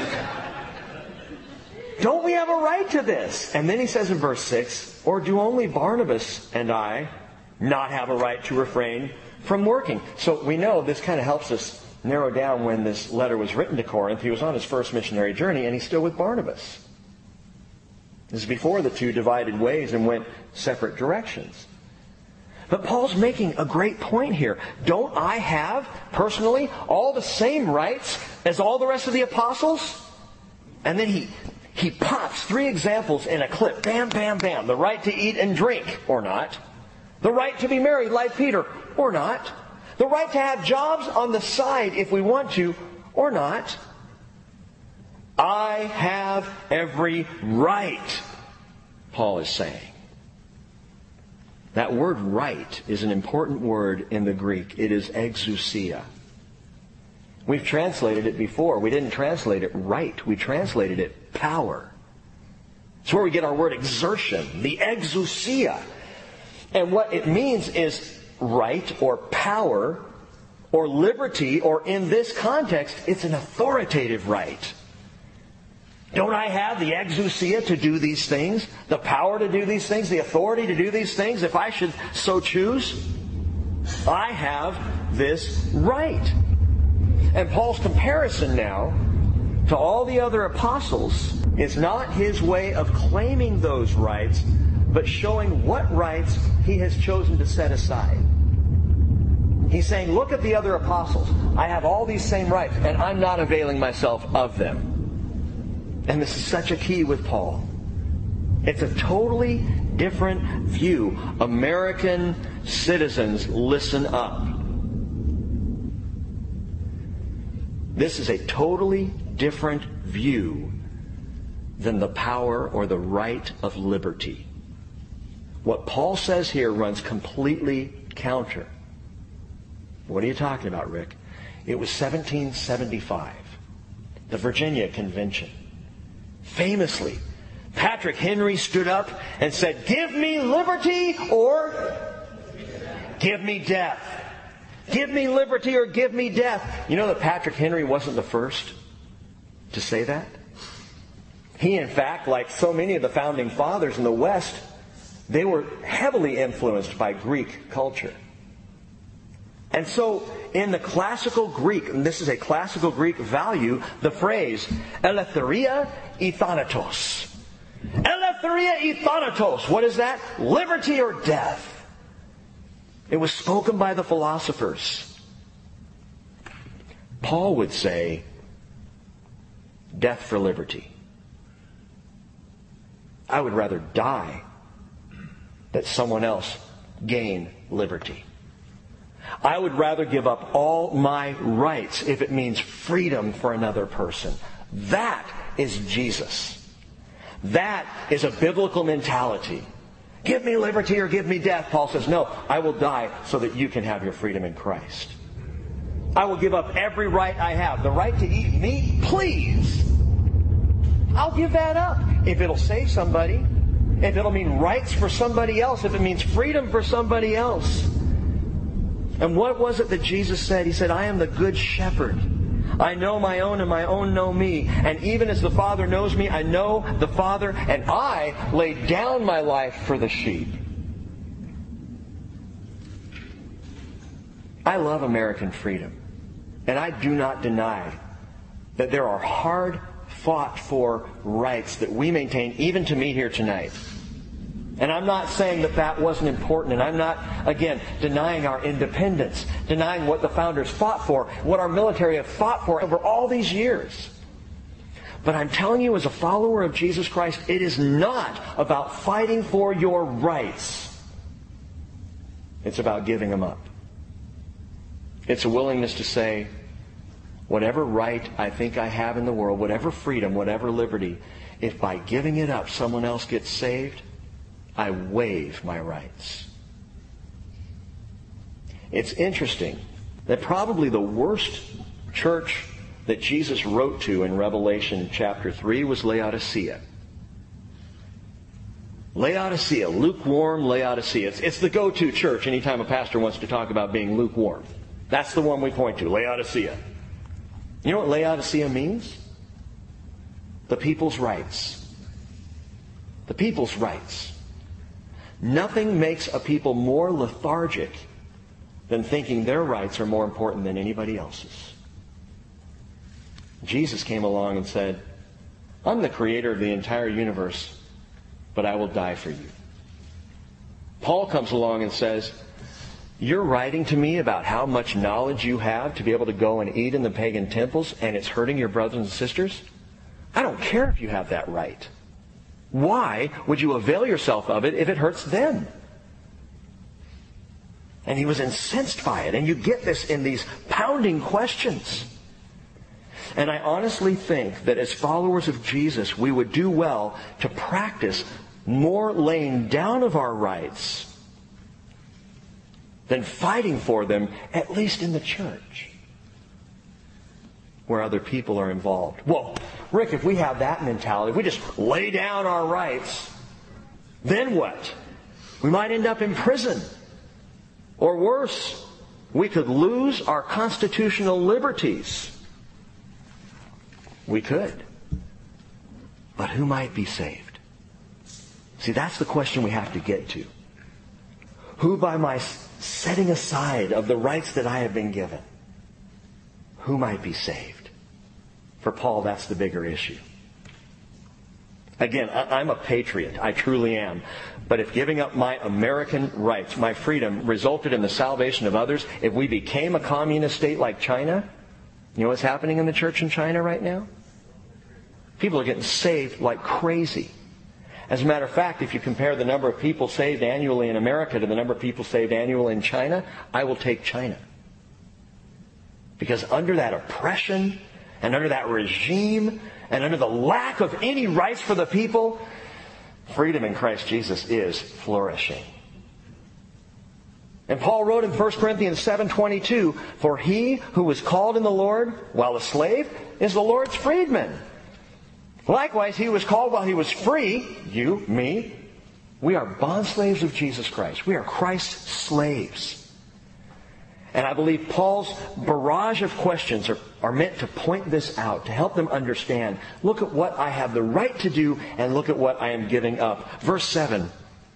Don't we have a right to this? And then he says in verse six, or do only Barnabas and I not have a right to refrain from working? So we know this kind of helps us narrow down when this letter was written to Corinth. He was on his first missionary journey, and he's still with Barnabas. This is before the two divided ways and went separate directions. But Paul's making a great point here. Don't I have, personally, all the same rights as all the rest of the apostles? And then he, he pops three examples in a clip. Bam, bam, bam. The right to eat and drink, or not. The right to be married, like Peter, or not. The right to have jobs on the side if we want to, or not. I have every right, Paul is saying. That word right is an important word in the Greek. It is exousia. We've translated it before. We didn't translate it right. We translated it power. It's where we get our word exertion, the exousia. And what it means is right or power or liberty, or in this context, it's an authoritative right. Don't I have the exousia to do these things? The power to do these things? The authority to do these things? If I should so choose? I have this right. And Paul's comparison now to all the other apostles is not his way of claiming those rights, but showing what rights he has chosen to set aside. He's saying, look at the other apostles. I have all these same rights, and I'm not availing myself of them. And this is such a key with Paul. It's a totally different view. American citizens, listen up. This is a totally different view than the power or the right of liberty. What Paul says here runs completely counter. What are you talking about, Rick? It was seventeen seventy-five, the Virginia Convention. Famously, Patrick Henry stood up and said, give me liberty or give me death. Give me liberty or give me death. You know that Patrick Henry wasn't the first to say that? He, in fact, like so many of the founding fathers in the West, they were heavily influenced by Greek culture. And so, in the classical Greek, and this is a classical Greek value, the phrase, eleutheria e thanatos. Eleutheria e thanatos. What is that? Liberty or death. It was spoken by the philosophers. Paul would say, death for liberty. I would rather die that someone else gain liberty. I would rather give up all my rights if it means freedom for another person. That is Jesus. That is a biblical mentality. Give me liberty or give me death. Paul says, no, I will die so that you can have your freedom in Christ. I will give up every right I have. The right to eat meat, please. I'll give that up if it'll save somebody. If it'll mean rights for somebody else. If it means freedom for somebody else. And what was it that Jesus said? He said, I am the good shepherd. I know my own and my own know me. And even as the Father knows me, I know the Father, and I lay down my life for the sheep. I love American freedom. And I do not deny that there are hard fought for rights that we maintain, even to me here tonight. And I'm not saying that that wasn't important, and I'm not, again, denying our independence, denying what the founders fought for, what our military have fought for over all these years. But I'm telling you, as a follower of Jesus Christ, it is not about fighting for your rights. It's about giving them up. It's a willingness to say, whatever right I think I have in the world, whatever freedom, whatever liberty, if by giving it up someone else gets saved, I waive my rights. It's interesting that probably the worst church that Jesus wrote to in Revelation chapter three was Laodicea. Laodicea, lukewarm Laodicea. It's, it's the go-to church anytime a pastor wants to talk about being lukewarm. That's the one we point to, Laodicea. You know what Laodicea means? The people's rights. The people's rights. Nothing makes a people more lethargic than thinking their rights are more important than anybody else's. Jesus came along and said, I'm the creator of the entire universe, but I will die for you. Paul comes along and says, you're writing to me about how much knowledge you have to be able to go and eat in the pagan temples, and it's hurting your brothers and sisters? I don't care if you have that right. Why would you avail yourself of it if it hurts them? And he was incensed by it. And you get this in these pounding questions. And I honestly think that as followers of Jesus, we would do well to practice more laying down of our rights than fighting for them, at least in the church, where other people are involved. Well, Rick, if we have that mentality, if we just lay down our rights, then what? We might end up in prison. Or worse, we could lose our constitutional liberties. We could. But who might be saved? See, that's the question we have to get to. Who, by my setting aside of the rights that I have been given, who might be saved? For Paul, that's the bigger issue. Again, I'm a patriot. I truly am. But if giving up my American rights, my freedom, resulted in the salvation of others, if we became a communist state like China, you know what's happening in the church in China right now? People are getting saved like crazy. As a matter of fact, if you compare the number of people saved annually in America to the number of people saved annually in China, I will take China. Because under that oppression, and under that regime, and under the lack of any rights for the people, freedom in Christ Jesus is flourishing. And Paul wrote in First Corinthians seven twenty-two, for he who was called in the Lord while a slave is the Lord's freedman. Likewise, he was called while he was free, you, me. We are bondslaves of Jesus Christ. We are Christ's slaves. And I believe Paul's barrage of questions are, are meant to point this out, to help them understand. Look at what I have the right to do, and look at what I am giving up. Verse seven.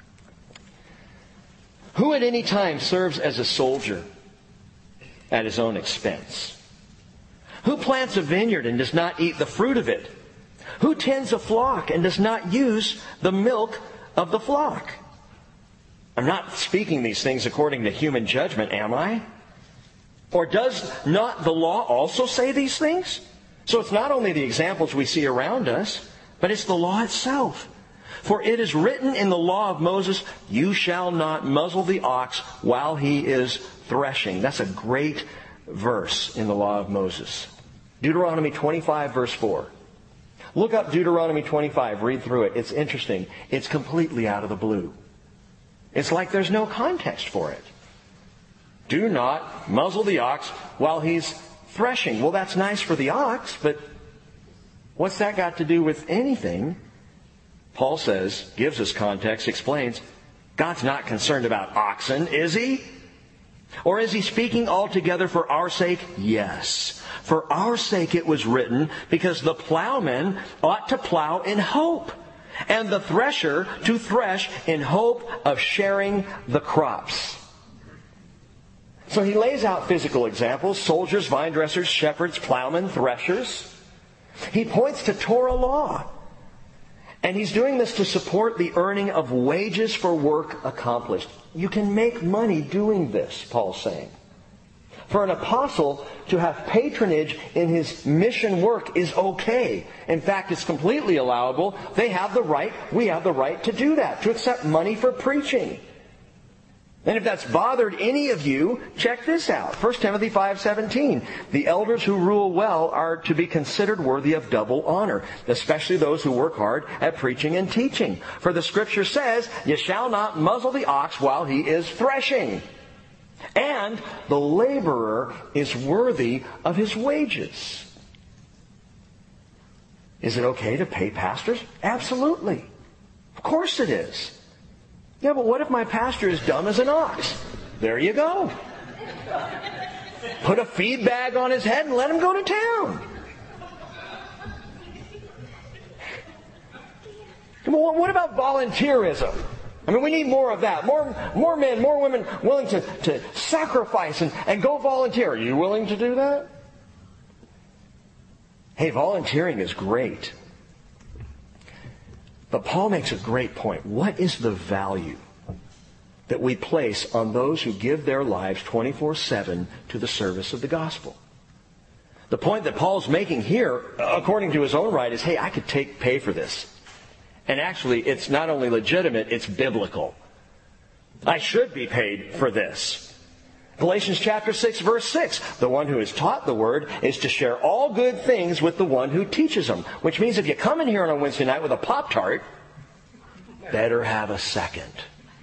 Who at any time serves as a soldier at his own expense? Who plants a vineyard and does not eat the fruit of it? Who tends a flock and does not use the milk of the flock? I'm not speaking these things according to human judgment, am I? Or does not the law also say these things? So it's not only the examples we see around us, but it's the law itself. For it is written in the law of Moses, you shall not muzzle the ox while he is threshing. That's a great verse in the law of Moses. Deuteronomy twenty-five, verse four. Look up Deuteronomy twenty-five, read through it. It's interesting. It's completely out of the blue. It's like there's no context for it. Do not muzzle the ox while he's threshing. Well, that's nice for the ox, but what's that got to do with anything? Paul says, gives us context, explains, God's not concerned about oxen, is he? Or is he speaking altogether for our sake? Yes. For our sake it was written, because the plowman ought to plow in hope, and the thresher to thresh in hope of sharing the crops. So he lays out physical examples: soldiers, vine dressers, shepherds, plowmen, threshers. He points to Torah law. And he's doing this to support the earning of wages for work accomplished. You can make money doing this, Paul's saying. For an apostle to have patronage in his mission work is okay. In fact, it's completely allowable. They have the right, we have the right to do that, to accept money for preaching. And if that's bothered any of you, check this out. First Timothy five seventeen. The elders who rule well are to be considered worthy of double honor, especially those who work hard at preaching and teaching. For the Scripture says, "You shall not muzzle the ox while he is threshing." And the laborer is worthy of his wages. Is it okay to pay pastors? Absolutely. Of course it is. Yeah, but what if my pastor is dumb as an ox? There you go. Put a feed bag on his head and let him go to town. What about volunteerism? I mean, we need more of that. More, more men, more women willing to, to sacrifice and, and go volunteer. Are you willing to do that? Hey, volunteering is great. But Paul makes a great point. What is the value that we place on those who give their lives twenty-four seven to the service of the gospel? The point that Paul's making here, according to his own right, is, hey, I could take pay for this. And actually, it's not only legitimate, it's biblical. I should be paid for this. Galatians chapter six, verse six. The one who is taught the word is to share all good things with the one who teaches them. Which means if you come in here on a Wednesday night with a Pop-Tart, better have a second.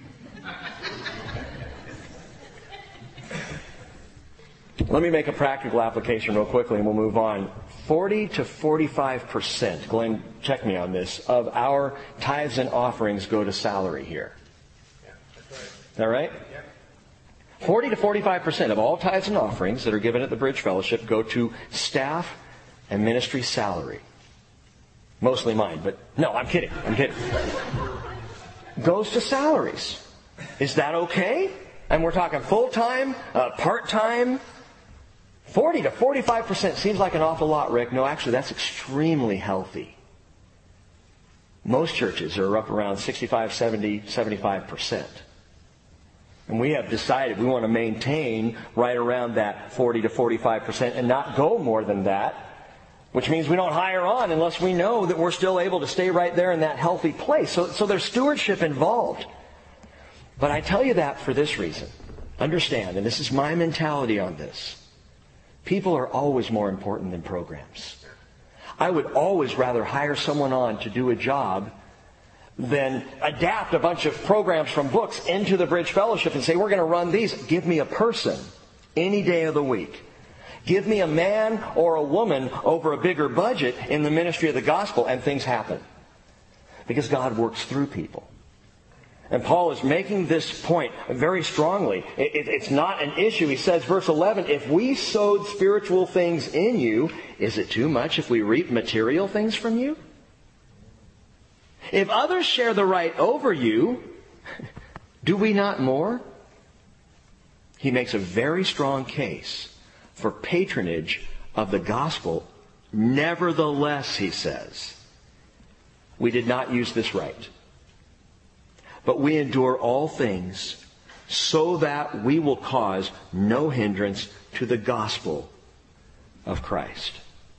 Let me make a practical application real quickly and we'll move on. forty to forty-five percent, Glenn, check me on this, of our tithes and offerings go to salary here. Yeah, that's right. Is that right? Yeah. forty to forty-five percent of all tithes and offerings that are given at the Bridge Fellowship go to staff and ministry salary. Mostly mine, but no, I'm kidding. I'm kidding. Goes to salaries. Is that okay? And we're talking full-time, uh, part-time. forty to forty-five percent seems like an awful lot, Rick. No, actually, that's extremely healthy. Most churches are up around sixty-five, seventy, seventy-five percent. And we have decided we want to maintain right around that forty to forty-five percent and not go more than that, which means we don't hire on unless we know that we're still able to stay right there in that healthy place. So, so there's stewardship involved. But I tell you that for this reason. Understand, and this is my mentality on this. People are always more important than programs. I would always rather hire someone on to do a job than adapt a bunch of programs from books into the Bridge Fellowship and say, we're going to run these. Give me a person any day of the week. Give me a man or a woman over a bigger budget in the ministry of the gospel, and things happen. Because God works through people. And Paul is making this point very strongly. It, it, it's not an issue. He says, verse eleven, if we sowed spiritual things in you, is it too much if we reap material things from you? If others share the right over you, do we not more? He makes a very strong case for patronage of the gospel. Nevertheless, he says, we did not use this right. But we endure all things so that we will cause no hindrance to the gospel of Christ.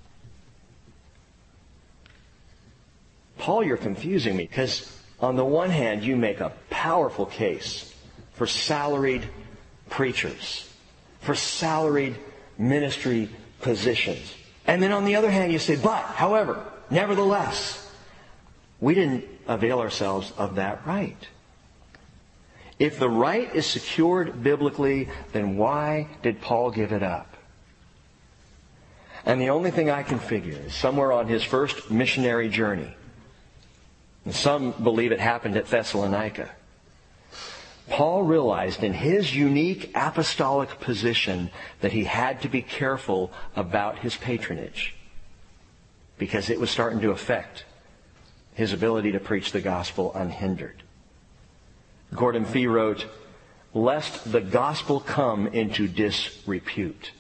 Paul, you're confusing me because on the one hand, you make a powerful case for salaried preachers, for salaried ministry positions. And then on the other hand, you say, but, however, nevertheless, we didn't avail ourselves of that right. If the right is secured biblically, then why did Paul give it up? And the only thing I can figure is somewhere on his first missionary journey, and some believe it happened at Thessalonica, Paul realized in his unique apostolic position that he had to be careful about his patronage because it was starting to affect his ability to preach the gospel unhindered. Gordon Fee wrote, lest the gospel come into disrepute.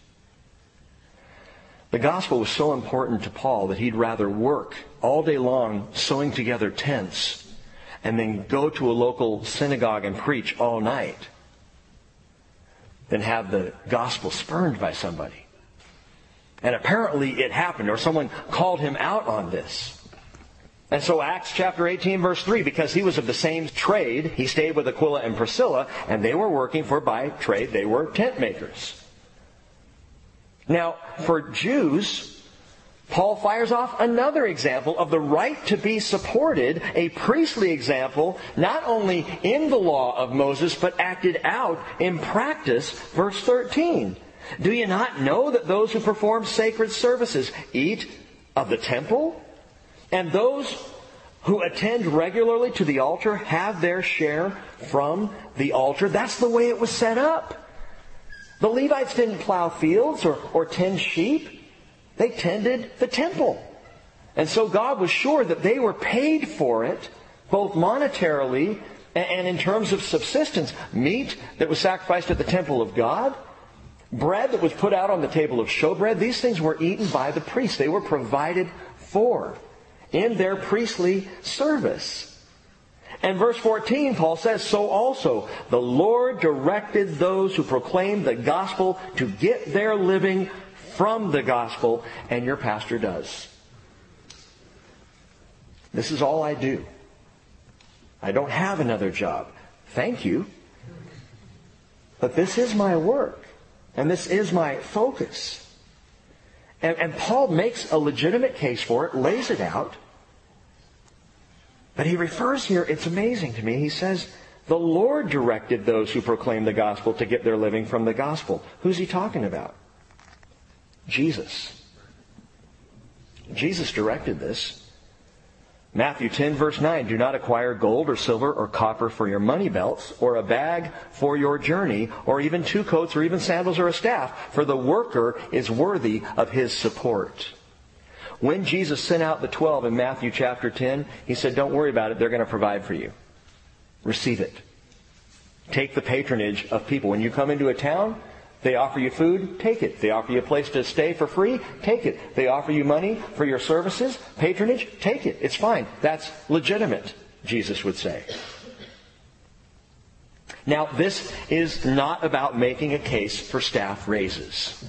The gospel was so important to Paul that he'd rather work all day long sewing together tents and then go to a local synagogue and preach all night than have the gospel spurned by somebody. And apparently it happened, or someone called him out on this. And so Acts chapter eighteen, verse three, because he was of the same trade, he stayed with Aquila and Priscilla, and they were working for, by trade, they were tent makers. Now, for Jews, Paul fires off another example of the right to be supported, a priestly example, not only in the law of Moses, but acted out in practice. Verse thirteen, do you not know that those who perform sacred services eat of the temple? And those who attend regularly to the altar have their share from the altar? That's the way it was set up. The Levites didn't plow fields or, or tend sheep. They tended the temple. And so God was sure that they were paid for it, both monetarily and in terms of subsistence. Meat that was sacrificed at the temple of God, bread that was put out on the table of showbread, these things were eaten by the priests. They were provided for in their priestly service. And verse fourteen, Paul says, so also the Lord directed those who proclaim the gospel to get their living from the gospel, and your pastor does. This is all I do. I don't have another job. Thank you. But this is my work, and this is my focus. And, and Paul makes a legitimate case for it, lays it out. But he refers here, it's amazing to me, he says, the Lord directed those who proclaim the gospel to get their living from the gospel. Who's he talking about? Jesus. Jesus directed this. Matthew ten, verse nine, do not acquire gold or silver or copper for your money belts, or a bag for your journey, or even two coats or even sandals or a staff, for the worker is worthy of his support. When Jesus sent out the twelve in Matthew chapter ten, he said, don't worry about it, they're going to provide for you. Receive it. Take the patronage of people. When you come into a town, they offer you food, take it. They offer you a place to stay for free, take it. They offer you money for your services, patronage, take it. It's fine. That's legitimate, Jesus would say. Now, this is not about making a case for staff raises.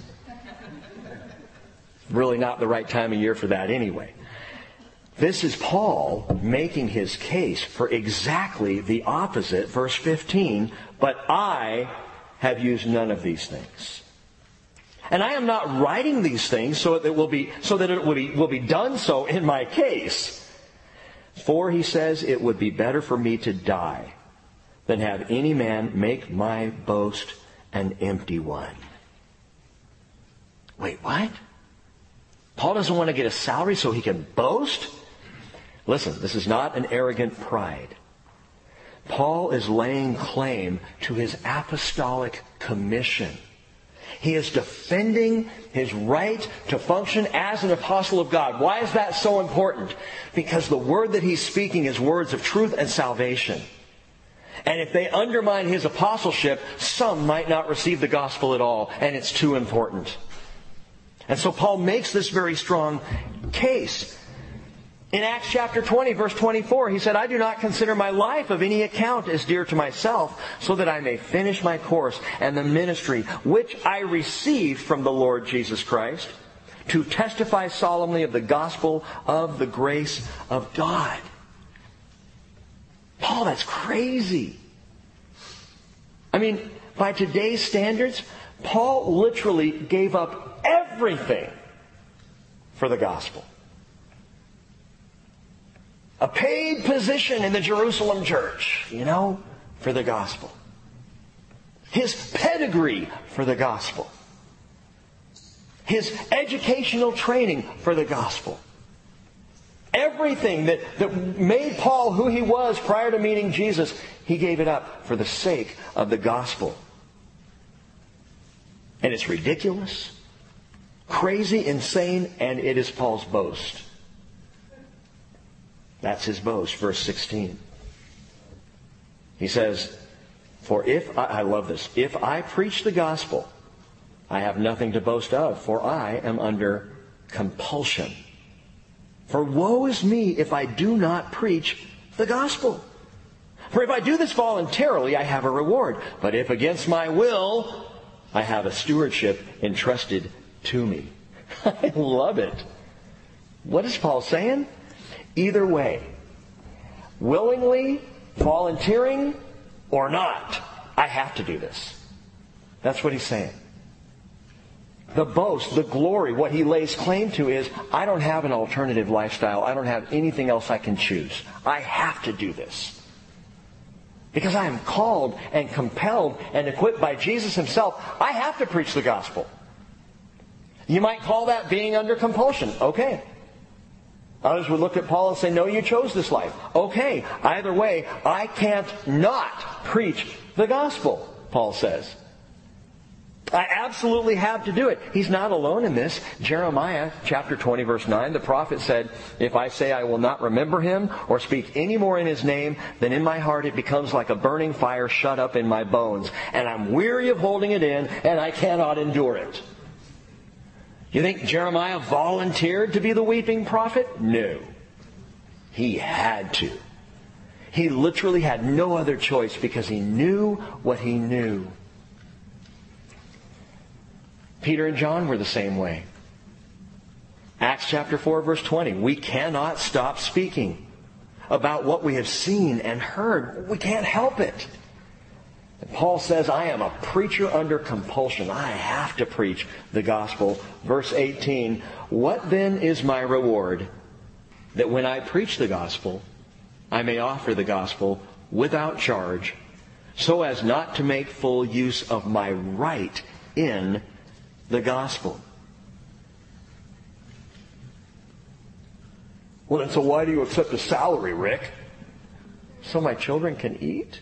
Really not the right time of year for that anyway. This is Paul making his case for exactly the opposite. Verse fifteen, but I have used none of these things. And I am not writing these things so that it will be, so that it will be, will be done so in my case. For, he says, it would be better for me to die than have any man make my boast an empty one. Wait, what? Paul doesn't want to get a salary so he can boast? Listen, this is not an arrogant pride. Paul is laying claim to his apostolic commission. He is defending his right to function as an apostle of God. Why is that so important? Because the word that he's speaking is words of truth and salvation. And if they undermine his apostleship, some might not receive the gospel at all, and it's too important. And so Paul makes this very strong case. In Acts chapter twenty, verse twenty-four, he said, I do not consider my life of any account as dear to myself, so that I may finish my course and the ministry which I received from the Lord Jesus Christ, to testify solemnly of the gospel of the grace of God. Paul, that's crazy. I mean, by today's standards, Paul literally gave up everything for the gospel. A paid position in the Jerusalem church, you know, for the gospel. His pedigree for the gospel. His educational training for the gospel. Everything that, that made Paul who he was prior to meeting Jesus, he gave it up for the sake of the gospel. And it's ridiculous, crazy, insane, and it is Paul's boast. That's his boast, verse sixteen. He says, For if, I, I love this, if I preach the gospel, I have nothing to boast of, for I am under compulsion. For woe is me if I do not preach the gospel. For if I do this voluntarily, I have a reward. But if against my will, I have a stewardship entrusted to me. I love it. What is Paul saying? Either way, willingly, volunteering, or not, I have to do this. That's what he's saying. The boast, the glory, what he lays claim to is, I don't have an alternative lifestyle. I don't have anything else I can choose. I have to do this. Because I am called and compelled and equipped by Jesus himself, I have to preach the gospel. You might call that being under compulsion. Okay. Others would look at Paul and say, no, you chose this life. Okay. Either way, I can't not preach the gospel, Paul says. I absolutely have to do it. He's not alone in this. Jeremiah chapter twenty verse nine, the prophet said, if I say I will not remember him or speak any more in his name, then in my heart it becomes like a burning fire shut up in my bones. And I'm weary of holding it in and I cannot endure it. You think Jeremiah volunteered to be the weeping prophet? No. He had to. He literally had no other choice because he knew what he knew. Peter and John were the same way. Acts chapter four verse twenty. We cannot stop speaking about what we have seen and heard. We can't help it. And Paul says, I am a preacher under compulsion. I have to preach the gospel. Verse eighteen. What then is my reward? That when I preach the gospel, I may offer the gospel without charge, so as not to make full use of my right in the gospel. Well, then, so why do you accept a salary, Rick? So my children can eat?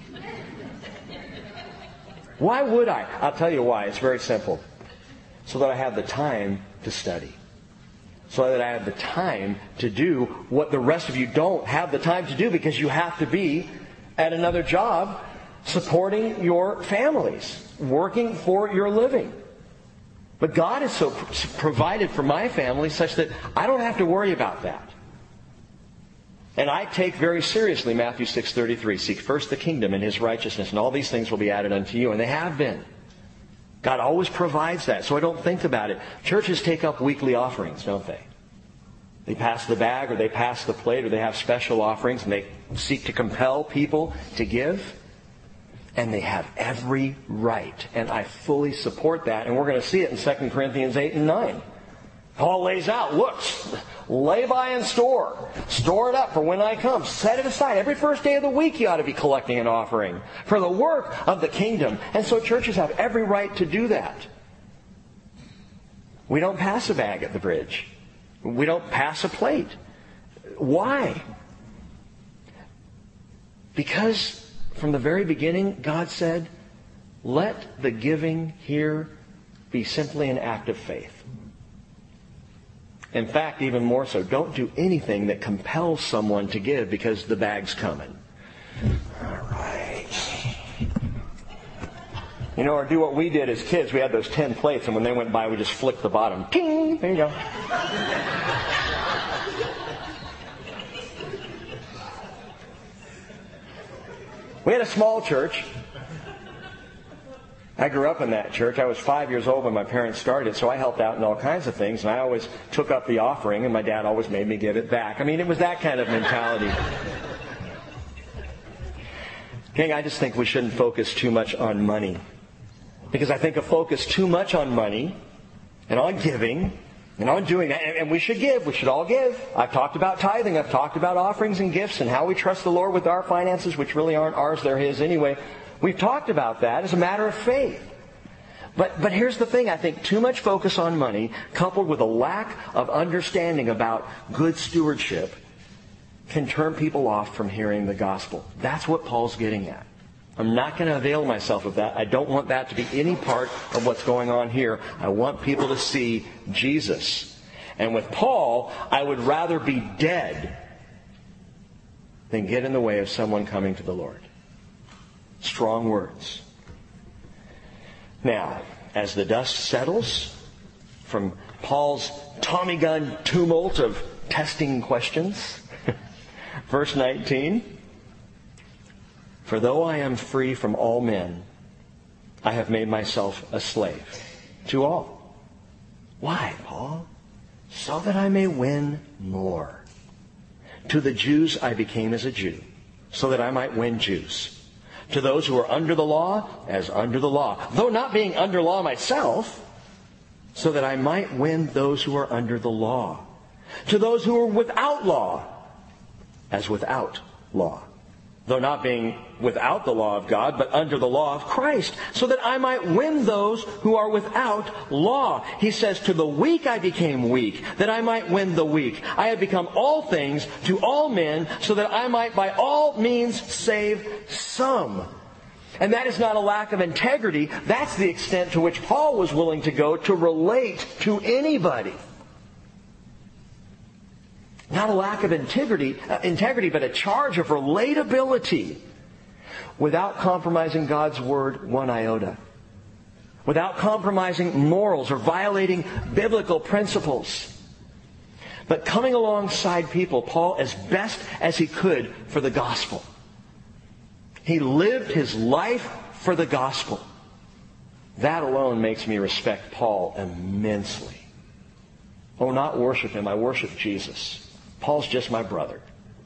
Why would I? I'll tell you why. It's very simple. So that I have the time to study. So that I have the time to do what the rest of you don't have the time to do because you have to be at another job supporting your families, working for your living. But God has so provided for my family such that I don't have to worry about that. And I take very seriously Matthew six thirty-three. Seek first the kingdom and his righteousness, and all these things will be added unto you. And they have been. God always provides that, so I don't think about it. Churches take up weekly offerings, don't they? They pass the bag, or they pass the plate, or they have special offerings, and they seek to compel people to give. And they have every right. And I fully support that. And we're going to see it in Second Corinthians eight and nine. Paul lays out, look, lay by and store. Store it up for when I come. Set it aside. Every first day of the week you ought to be collecting an offering for the work of the kingdom. And so churches have every right to do that. We don't pass a bag at the bridge. We don't pass a plate. Why? Because from the very beginning, God said, let the giving here be simply an act of faith. In fact, even more so, don't do anything that compels someone to give because the bag's coming. All right. You know, or do what we did as kids. We had those ten plates, and when they went by, we just flicked the bottom. Ting! There you go. We had a small church. I grew up in that church. I was five years old when my parents started, so I helped out in all kinds of things, and I always took up the offering, and my dad always made me give it back. I mean, it was that kind of mentality. Gang, I just think we shouldn't focus too much on money. Because I think a focus too much on money and on giving and on doing that, and we should give, we should all give. I've talked about tithing, I've talked about offerings and gifts and how we trust the Lord with our finances, which really aren't ours, they're His anyway. We've talked about that as a matter of faith. But but here's the thing, I think too much focus on money coupled with a lack of understanding about good stewardship can turn people off from hearing the gospel. That's what Paul's getting at. I'm not going to avail myself of that. I don't want that to be any part of what's going on here. I want people to see Jesus. And with Paul, I would rather be dead than get in the way of someone coming to the Lord. Strong words. Now, as the dust settles from Paul's Tommy gun tumult of testing questions, verse nineteen, for though I am free from all men, I have made myself a slave to all. Why, Paul? So that I may win more. To the Jews I became as a Jew, so that I might win Jews. To those who are under the law, as under the law, though not being under law myself, so that I might win those who are under the law. To those who are without law, as without law, though not being without the law of God, but under the law of Christ, so that I might win those who are without law. He says, to the weak I became weak, that I might win the weak. I have become all things to all men, so that I might by all means save some. And that is not a lack of integrity. That's the extent to which Paul was willing to go to relate to anybody. Not a lack of integrity, uh, integrity, but a charge of relatability without compromising God's Word one iota. Without compromising morals or violating biblical principles. But coming alongside people, Paul, as best as he could for the gospel. He lived his life for the gospel. That alone makes me respect Paul immensely. Oh, not worship him, I worship Jesus. Paul's just my brother.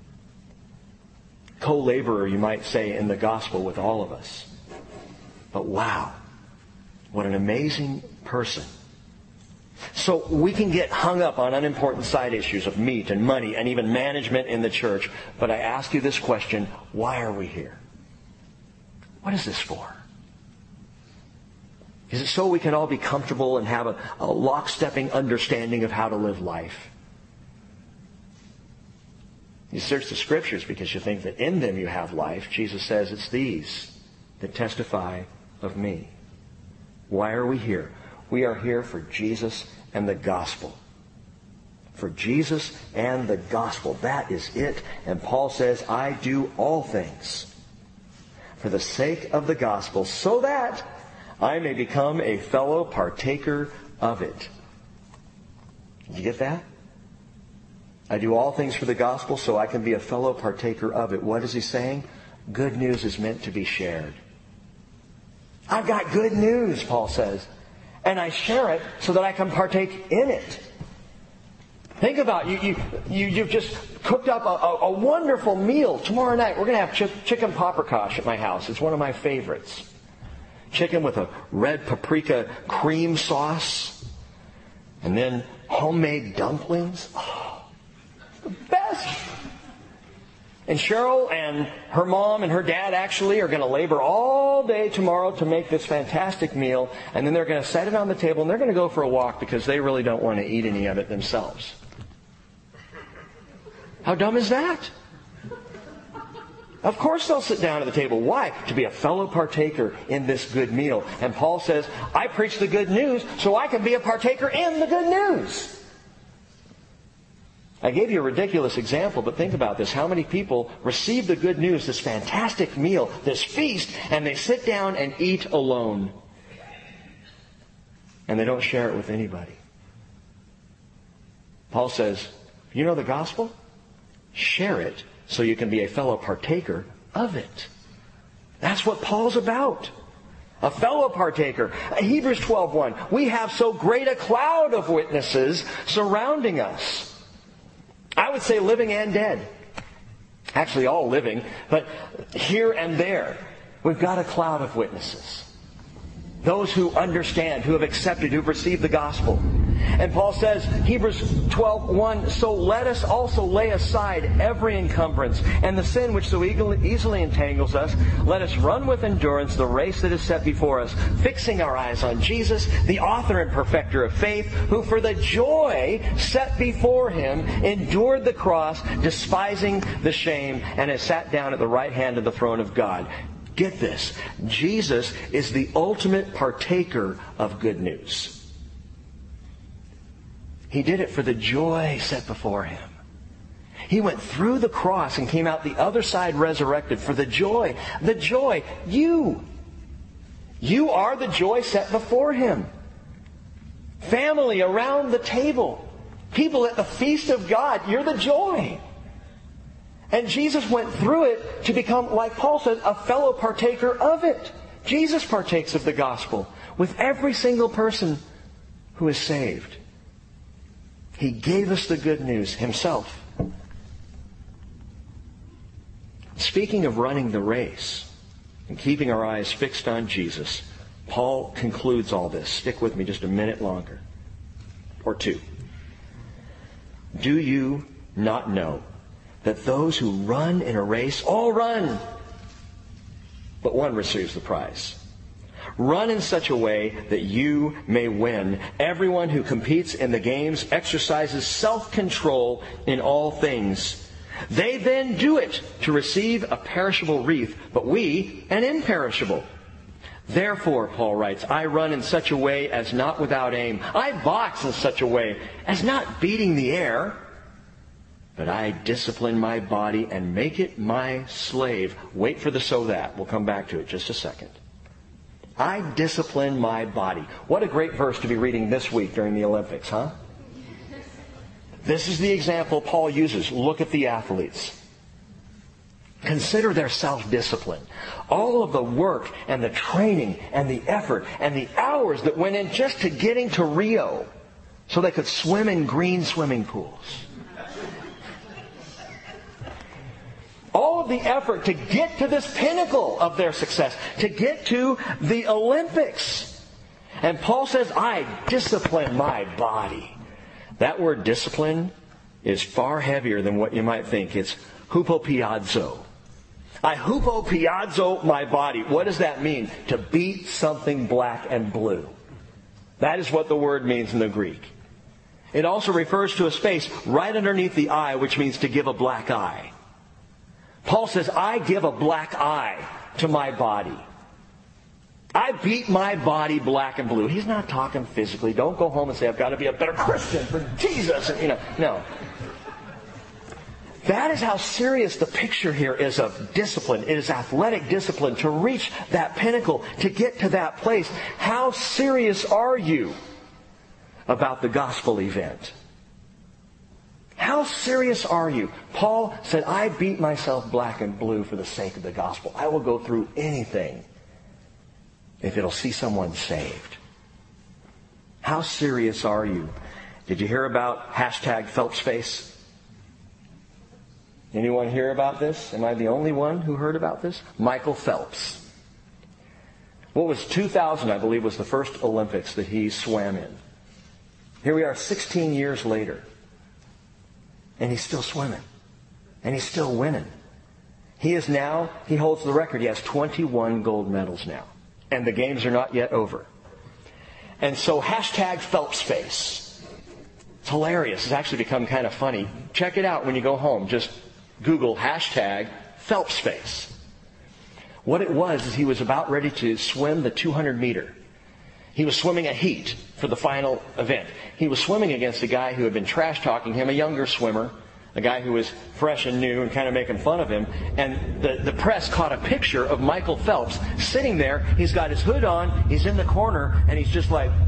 Co-laborer, you might say, in the gospel with all of us. But wow, what an amazing person. So we can get hung up on unimportant side issues of meat and money and even management in the church. But I ask you this question, why are we here? What is this for? Is it so we can all be comfortable and have a, a lockstepping understanding of how to live life? You search the Scriptures because you think that in them you have life. Jesus says it's these that testify of me. Why are we here? We are here for Jesus and the gospel. For Jesus and the gospel. That is it. And Paul says, I do all things for the sake of the gospel, so that I may become a fellow partaker of it. Did you get that? I do all things for the gospel so I can be a fellow partaker of it. What is he saying? Good news is meant to be shared. I've got good news, Paul says. And I share it so that I can partake in it. Think about it. You, you, you, you've just cooked up a, a, a wonderful meal. Tomorrow night we're going to have ch- chicken paprikash at my house. It's one of my favorites. Chicken with a red paprika cream sauce. And then homemade dumplings. Oh, the best. And Cheryl and her mom and her dad actually are going to labor all day tomorrow to make this fantastic meal. And then they're going to set it on the table and they're going to go for a walk because they really don't want to eat any of it themselves. How dumb is that? Of course they'll sit down at the table. Why? To be a fellow partaker in this good meal. And Paul says, I preach the good news so I can be a partaker in the good news. I gave you a ridiculous example, but think about this. How many people receive the good news, this fantastic meal, this feast, and they sit down and eat alone. And they don't share it with anybody. Paul says, you know the gospel? Share it so you can be a fellow partaker of it. That's what Paul's about. A fellow partaker. Hebrews twelve one. We have so great a cloud of witnesses surrounding us. I would say living and dead. Actually all living, but here and there, we've got a cloud of witnesses. Those who understand, who have accepted, who have received the gospel. And Paul says, Hebrews twelve one, so let us also lay aside every encumbrance and the sin which so easily entangles us. Let us run with endurance the race that is set before us, fixing our eyes on Jesus, the author and perfecter of faith, who for the joy set before him endured the cross, despising the shame, and has sat down at the right hand of the throne of God. Get this. Jesus is the ultimate partaker of good news. He did it for the joy set before him. He went through the cross and came out the other side resurrected for the joy. The joy. You. You are the joy set before Him. Family around the table. People at the feast of God. You're the joy. And Jesus went through it to become, like Paul says, a fellow partaker of it. Jesus partakes of the gospel with every single person who is saved. He gave us the good news Himself. Speaking of running the race and keeping our eyes fixed on Jesus, Paul concludes all this. Stick with me just a minute longer. Or two. Do you not know that those who run in a race all run, but one receives the prize? Run in such a way that you may win. Everyone who competes in the games exercises self-control in all things. They then do it to receive a perishable wreath, but we an imperishable. Therefore, Paul writes, I run in such a way as not without aim. I box in such a way as not beating the air. But I discipline my body and make it my slave. Wait for the so that. We'll come back to it just a second. I discipline my body. What a great verse to be reading this week during the Olympics, huh? This is the example Paul uses. Look at the athletes. Consider their self-discipline. All of the work and the training and the effort and the hours that went in just to getting to Rio so they could swim in green swimming pools. All of the effort to get to this pinnacle of their success, to get to the Olympics. And Paul says, I discipline my body. That word discipline is far heavier than what you might think. It's hupopiazo. I hupopiazo my body. What does that mean? To beat something black and blue. That is what the word means in the Greek. It also refers to a space right underneath the eye, which means to give a black eye. Paul says, I give a black eye to my body. I beat my body black and blue. He's not talking physically. Don't go home and say, I've got to be a better Christian for Jesus. And, you know, no. That is how serious the picture here is of discipline. It is athletic discipline to reach that pinnacle, to get to that place. How serious are you about the gospel event? How serious are you? Paul said, I beat myself black and blue for the sake of the gospel. I will go through anything if it'll see someone saved. How serious are you? Did you hear about hashtag Phelps face? Anyone hear about this? Am I the only one who heard about this? Michael Phelps. What was two thousand, I believe, was the first Olympics that he swam in. Here we are sixteen years later. And he's still swimming. And he's still winning. He is now, he holds the record. He has twenty-one gold medals now. And the games are not yet over. And so hashtag Phelps face. It's hilarious. It's actually become kind of funny. Check it out when you go home. Just Google hashtag Phelps face. What it was is he was about ready to swim the two hundred meter. He was swimming a heat for the final event. He was swimming against a guy who had been trash-talking him, a younger swimmer, a guy who was fresh and new and kind of making fun of him. And the, the press caught a picture of Michael Phelps sitting there. He's got his hood on. He's in the corner. And he's just like...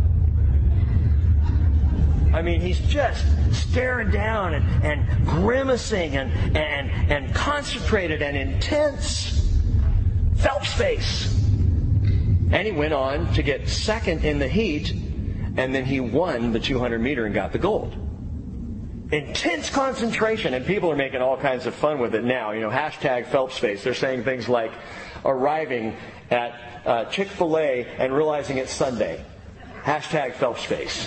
I mean, he's just staring down and, and grimacing and, and, and concentrated and intense. Phelps face. And he went on to get second in the heat, and then he won the two hundred meter and got the gold. Intense concentration, and people are making all kinds of fun with it now. You know, hashtag Phelps face. They're saying things like arriving at uh, Chick-fil-A and realizing it's Sunday. Hashtag Phelps face.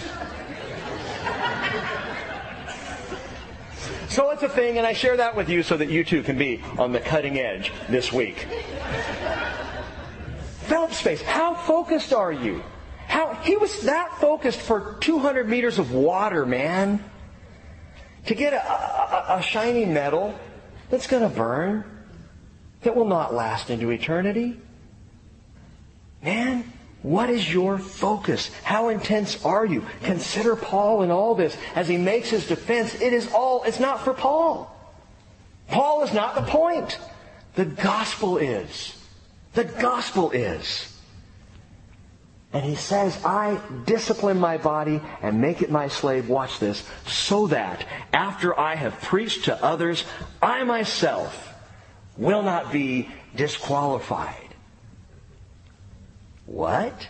So it's a thing, and I share that with you so that you too can be on the cutting edge this week. Phelps face. How focused are you? How he was that focused for two hundred meters of water, man. To get a, a, a shiny metal that's going to burn, that will not last into eternity. Man, what is your focus? How intense are you? Consider Paul in all this as he makes his defense. It is all, it's not for Paul. Paul is not the point. The gospel is. The gospel is. And he says, I discipline my body and make it my slave, watch this, so that after I have preached to others, I myself will not be disqualified. What?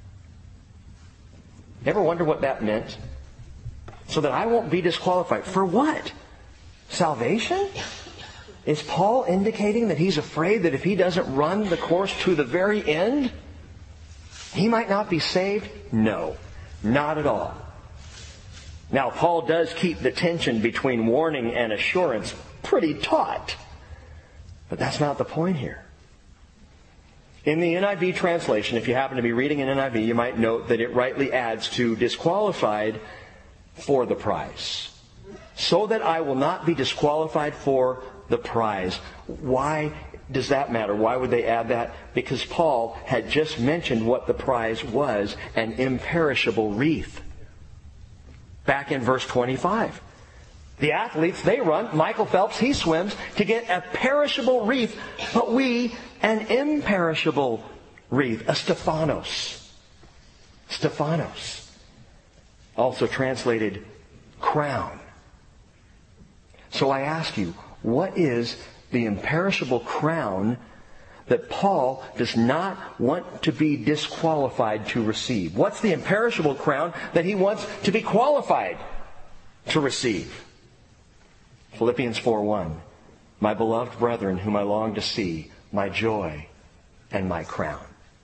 Ever wonder what that meant? So that I won't be disqualified. For what? Salvation? Is Paul indicating that he's afraid that if he doesn't run the course to the very end, he might not be saved? No, not at all. Now, Paul does keep the tension between warning and assurance pretty taut. But that's not the point here. In the N I V translation, if you happen to be reading an N I V, you might note that it rightly adds to disqualified for the prize. So that I will not be disqualified for the prize. Why does that matter? Why would they add that? Because Paul had just mentioned what the prize was, an imperishable wreath. Back in verse twenty-five. The athletes, they run. Michael Phelps, he swims to get a perishable wreath, but we, an imperishable wreath, a Stephanos. Stephanos. Also translated crown. So I ask you, what is the imperishable crown that Paul does not want to be disqualified to receive? What's the imperishable crown that he wants to be qualified to receive? Philippians four one. My beloved brethren, whom I long to see, my joy and my crown.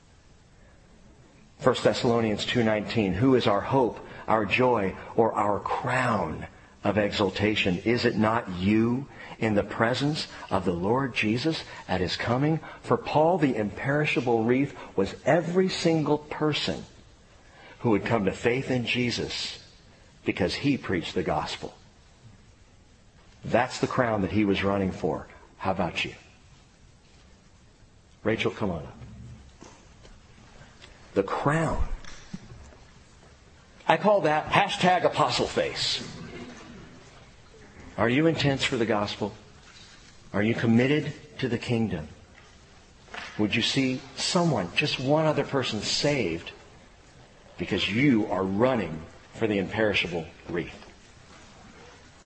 First Thessalonians two nineteen. Who is our hope, our joy, or our crown of exaltation? Is it not you in the presence of the Lord Jesus at His coming? For Paul, the imperishable wreath was every single person who would come to faith in Jesus because he preached the gospel. That's the crown that he was running for. How about you? Rachel, come on up. The crown. I call that hashtag apostle face. Are you intense for the gospel? Are you committed to the kingdom? Would you see someone, just one other person saved because you are running for the imperishable wreath?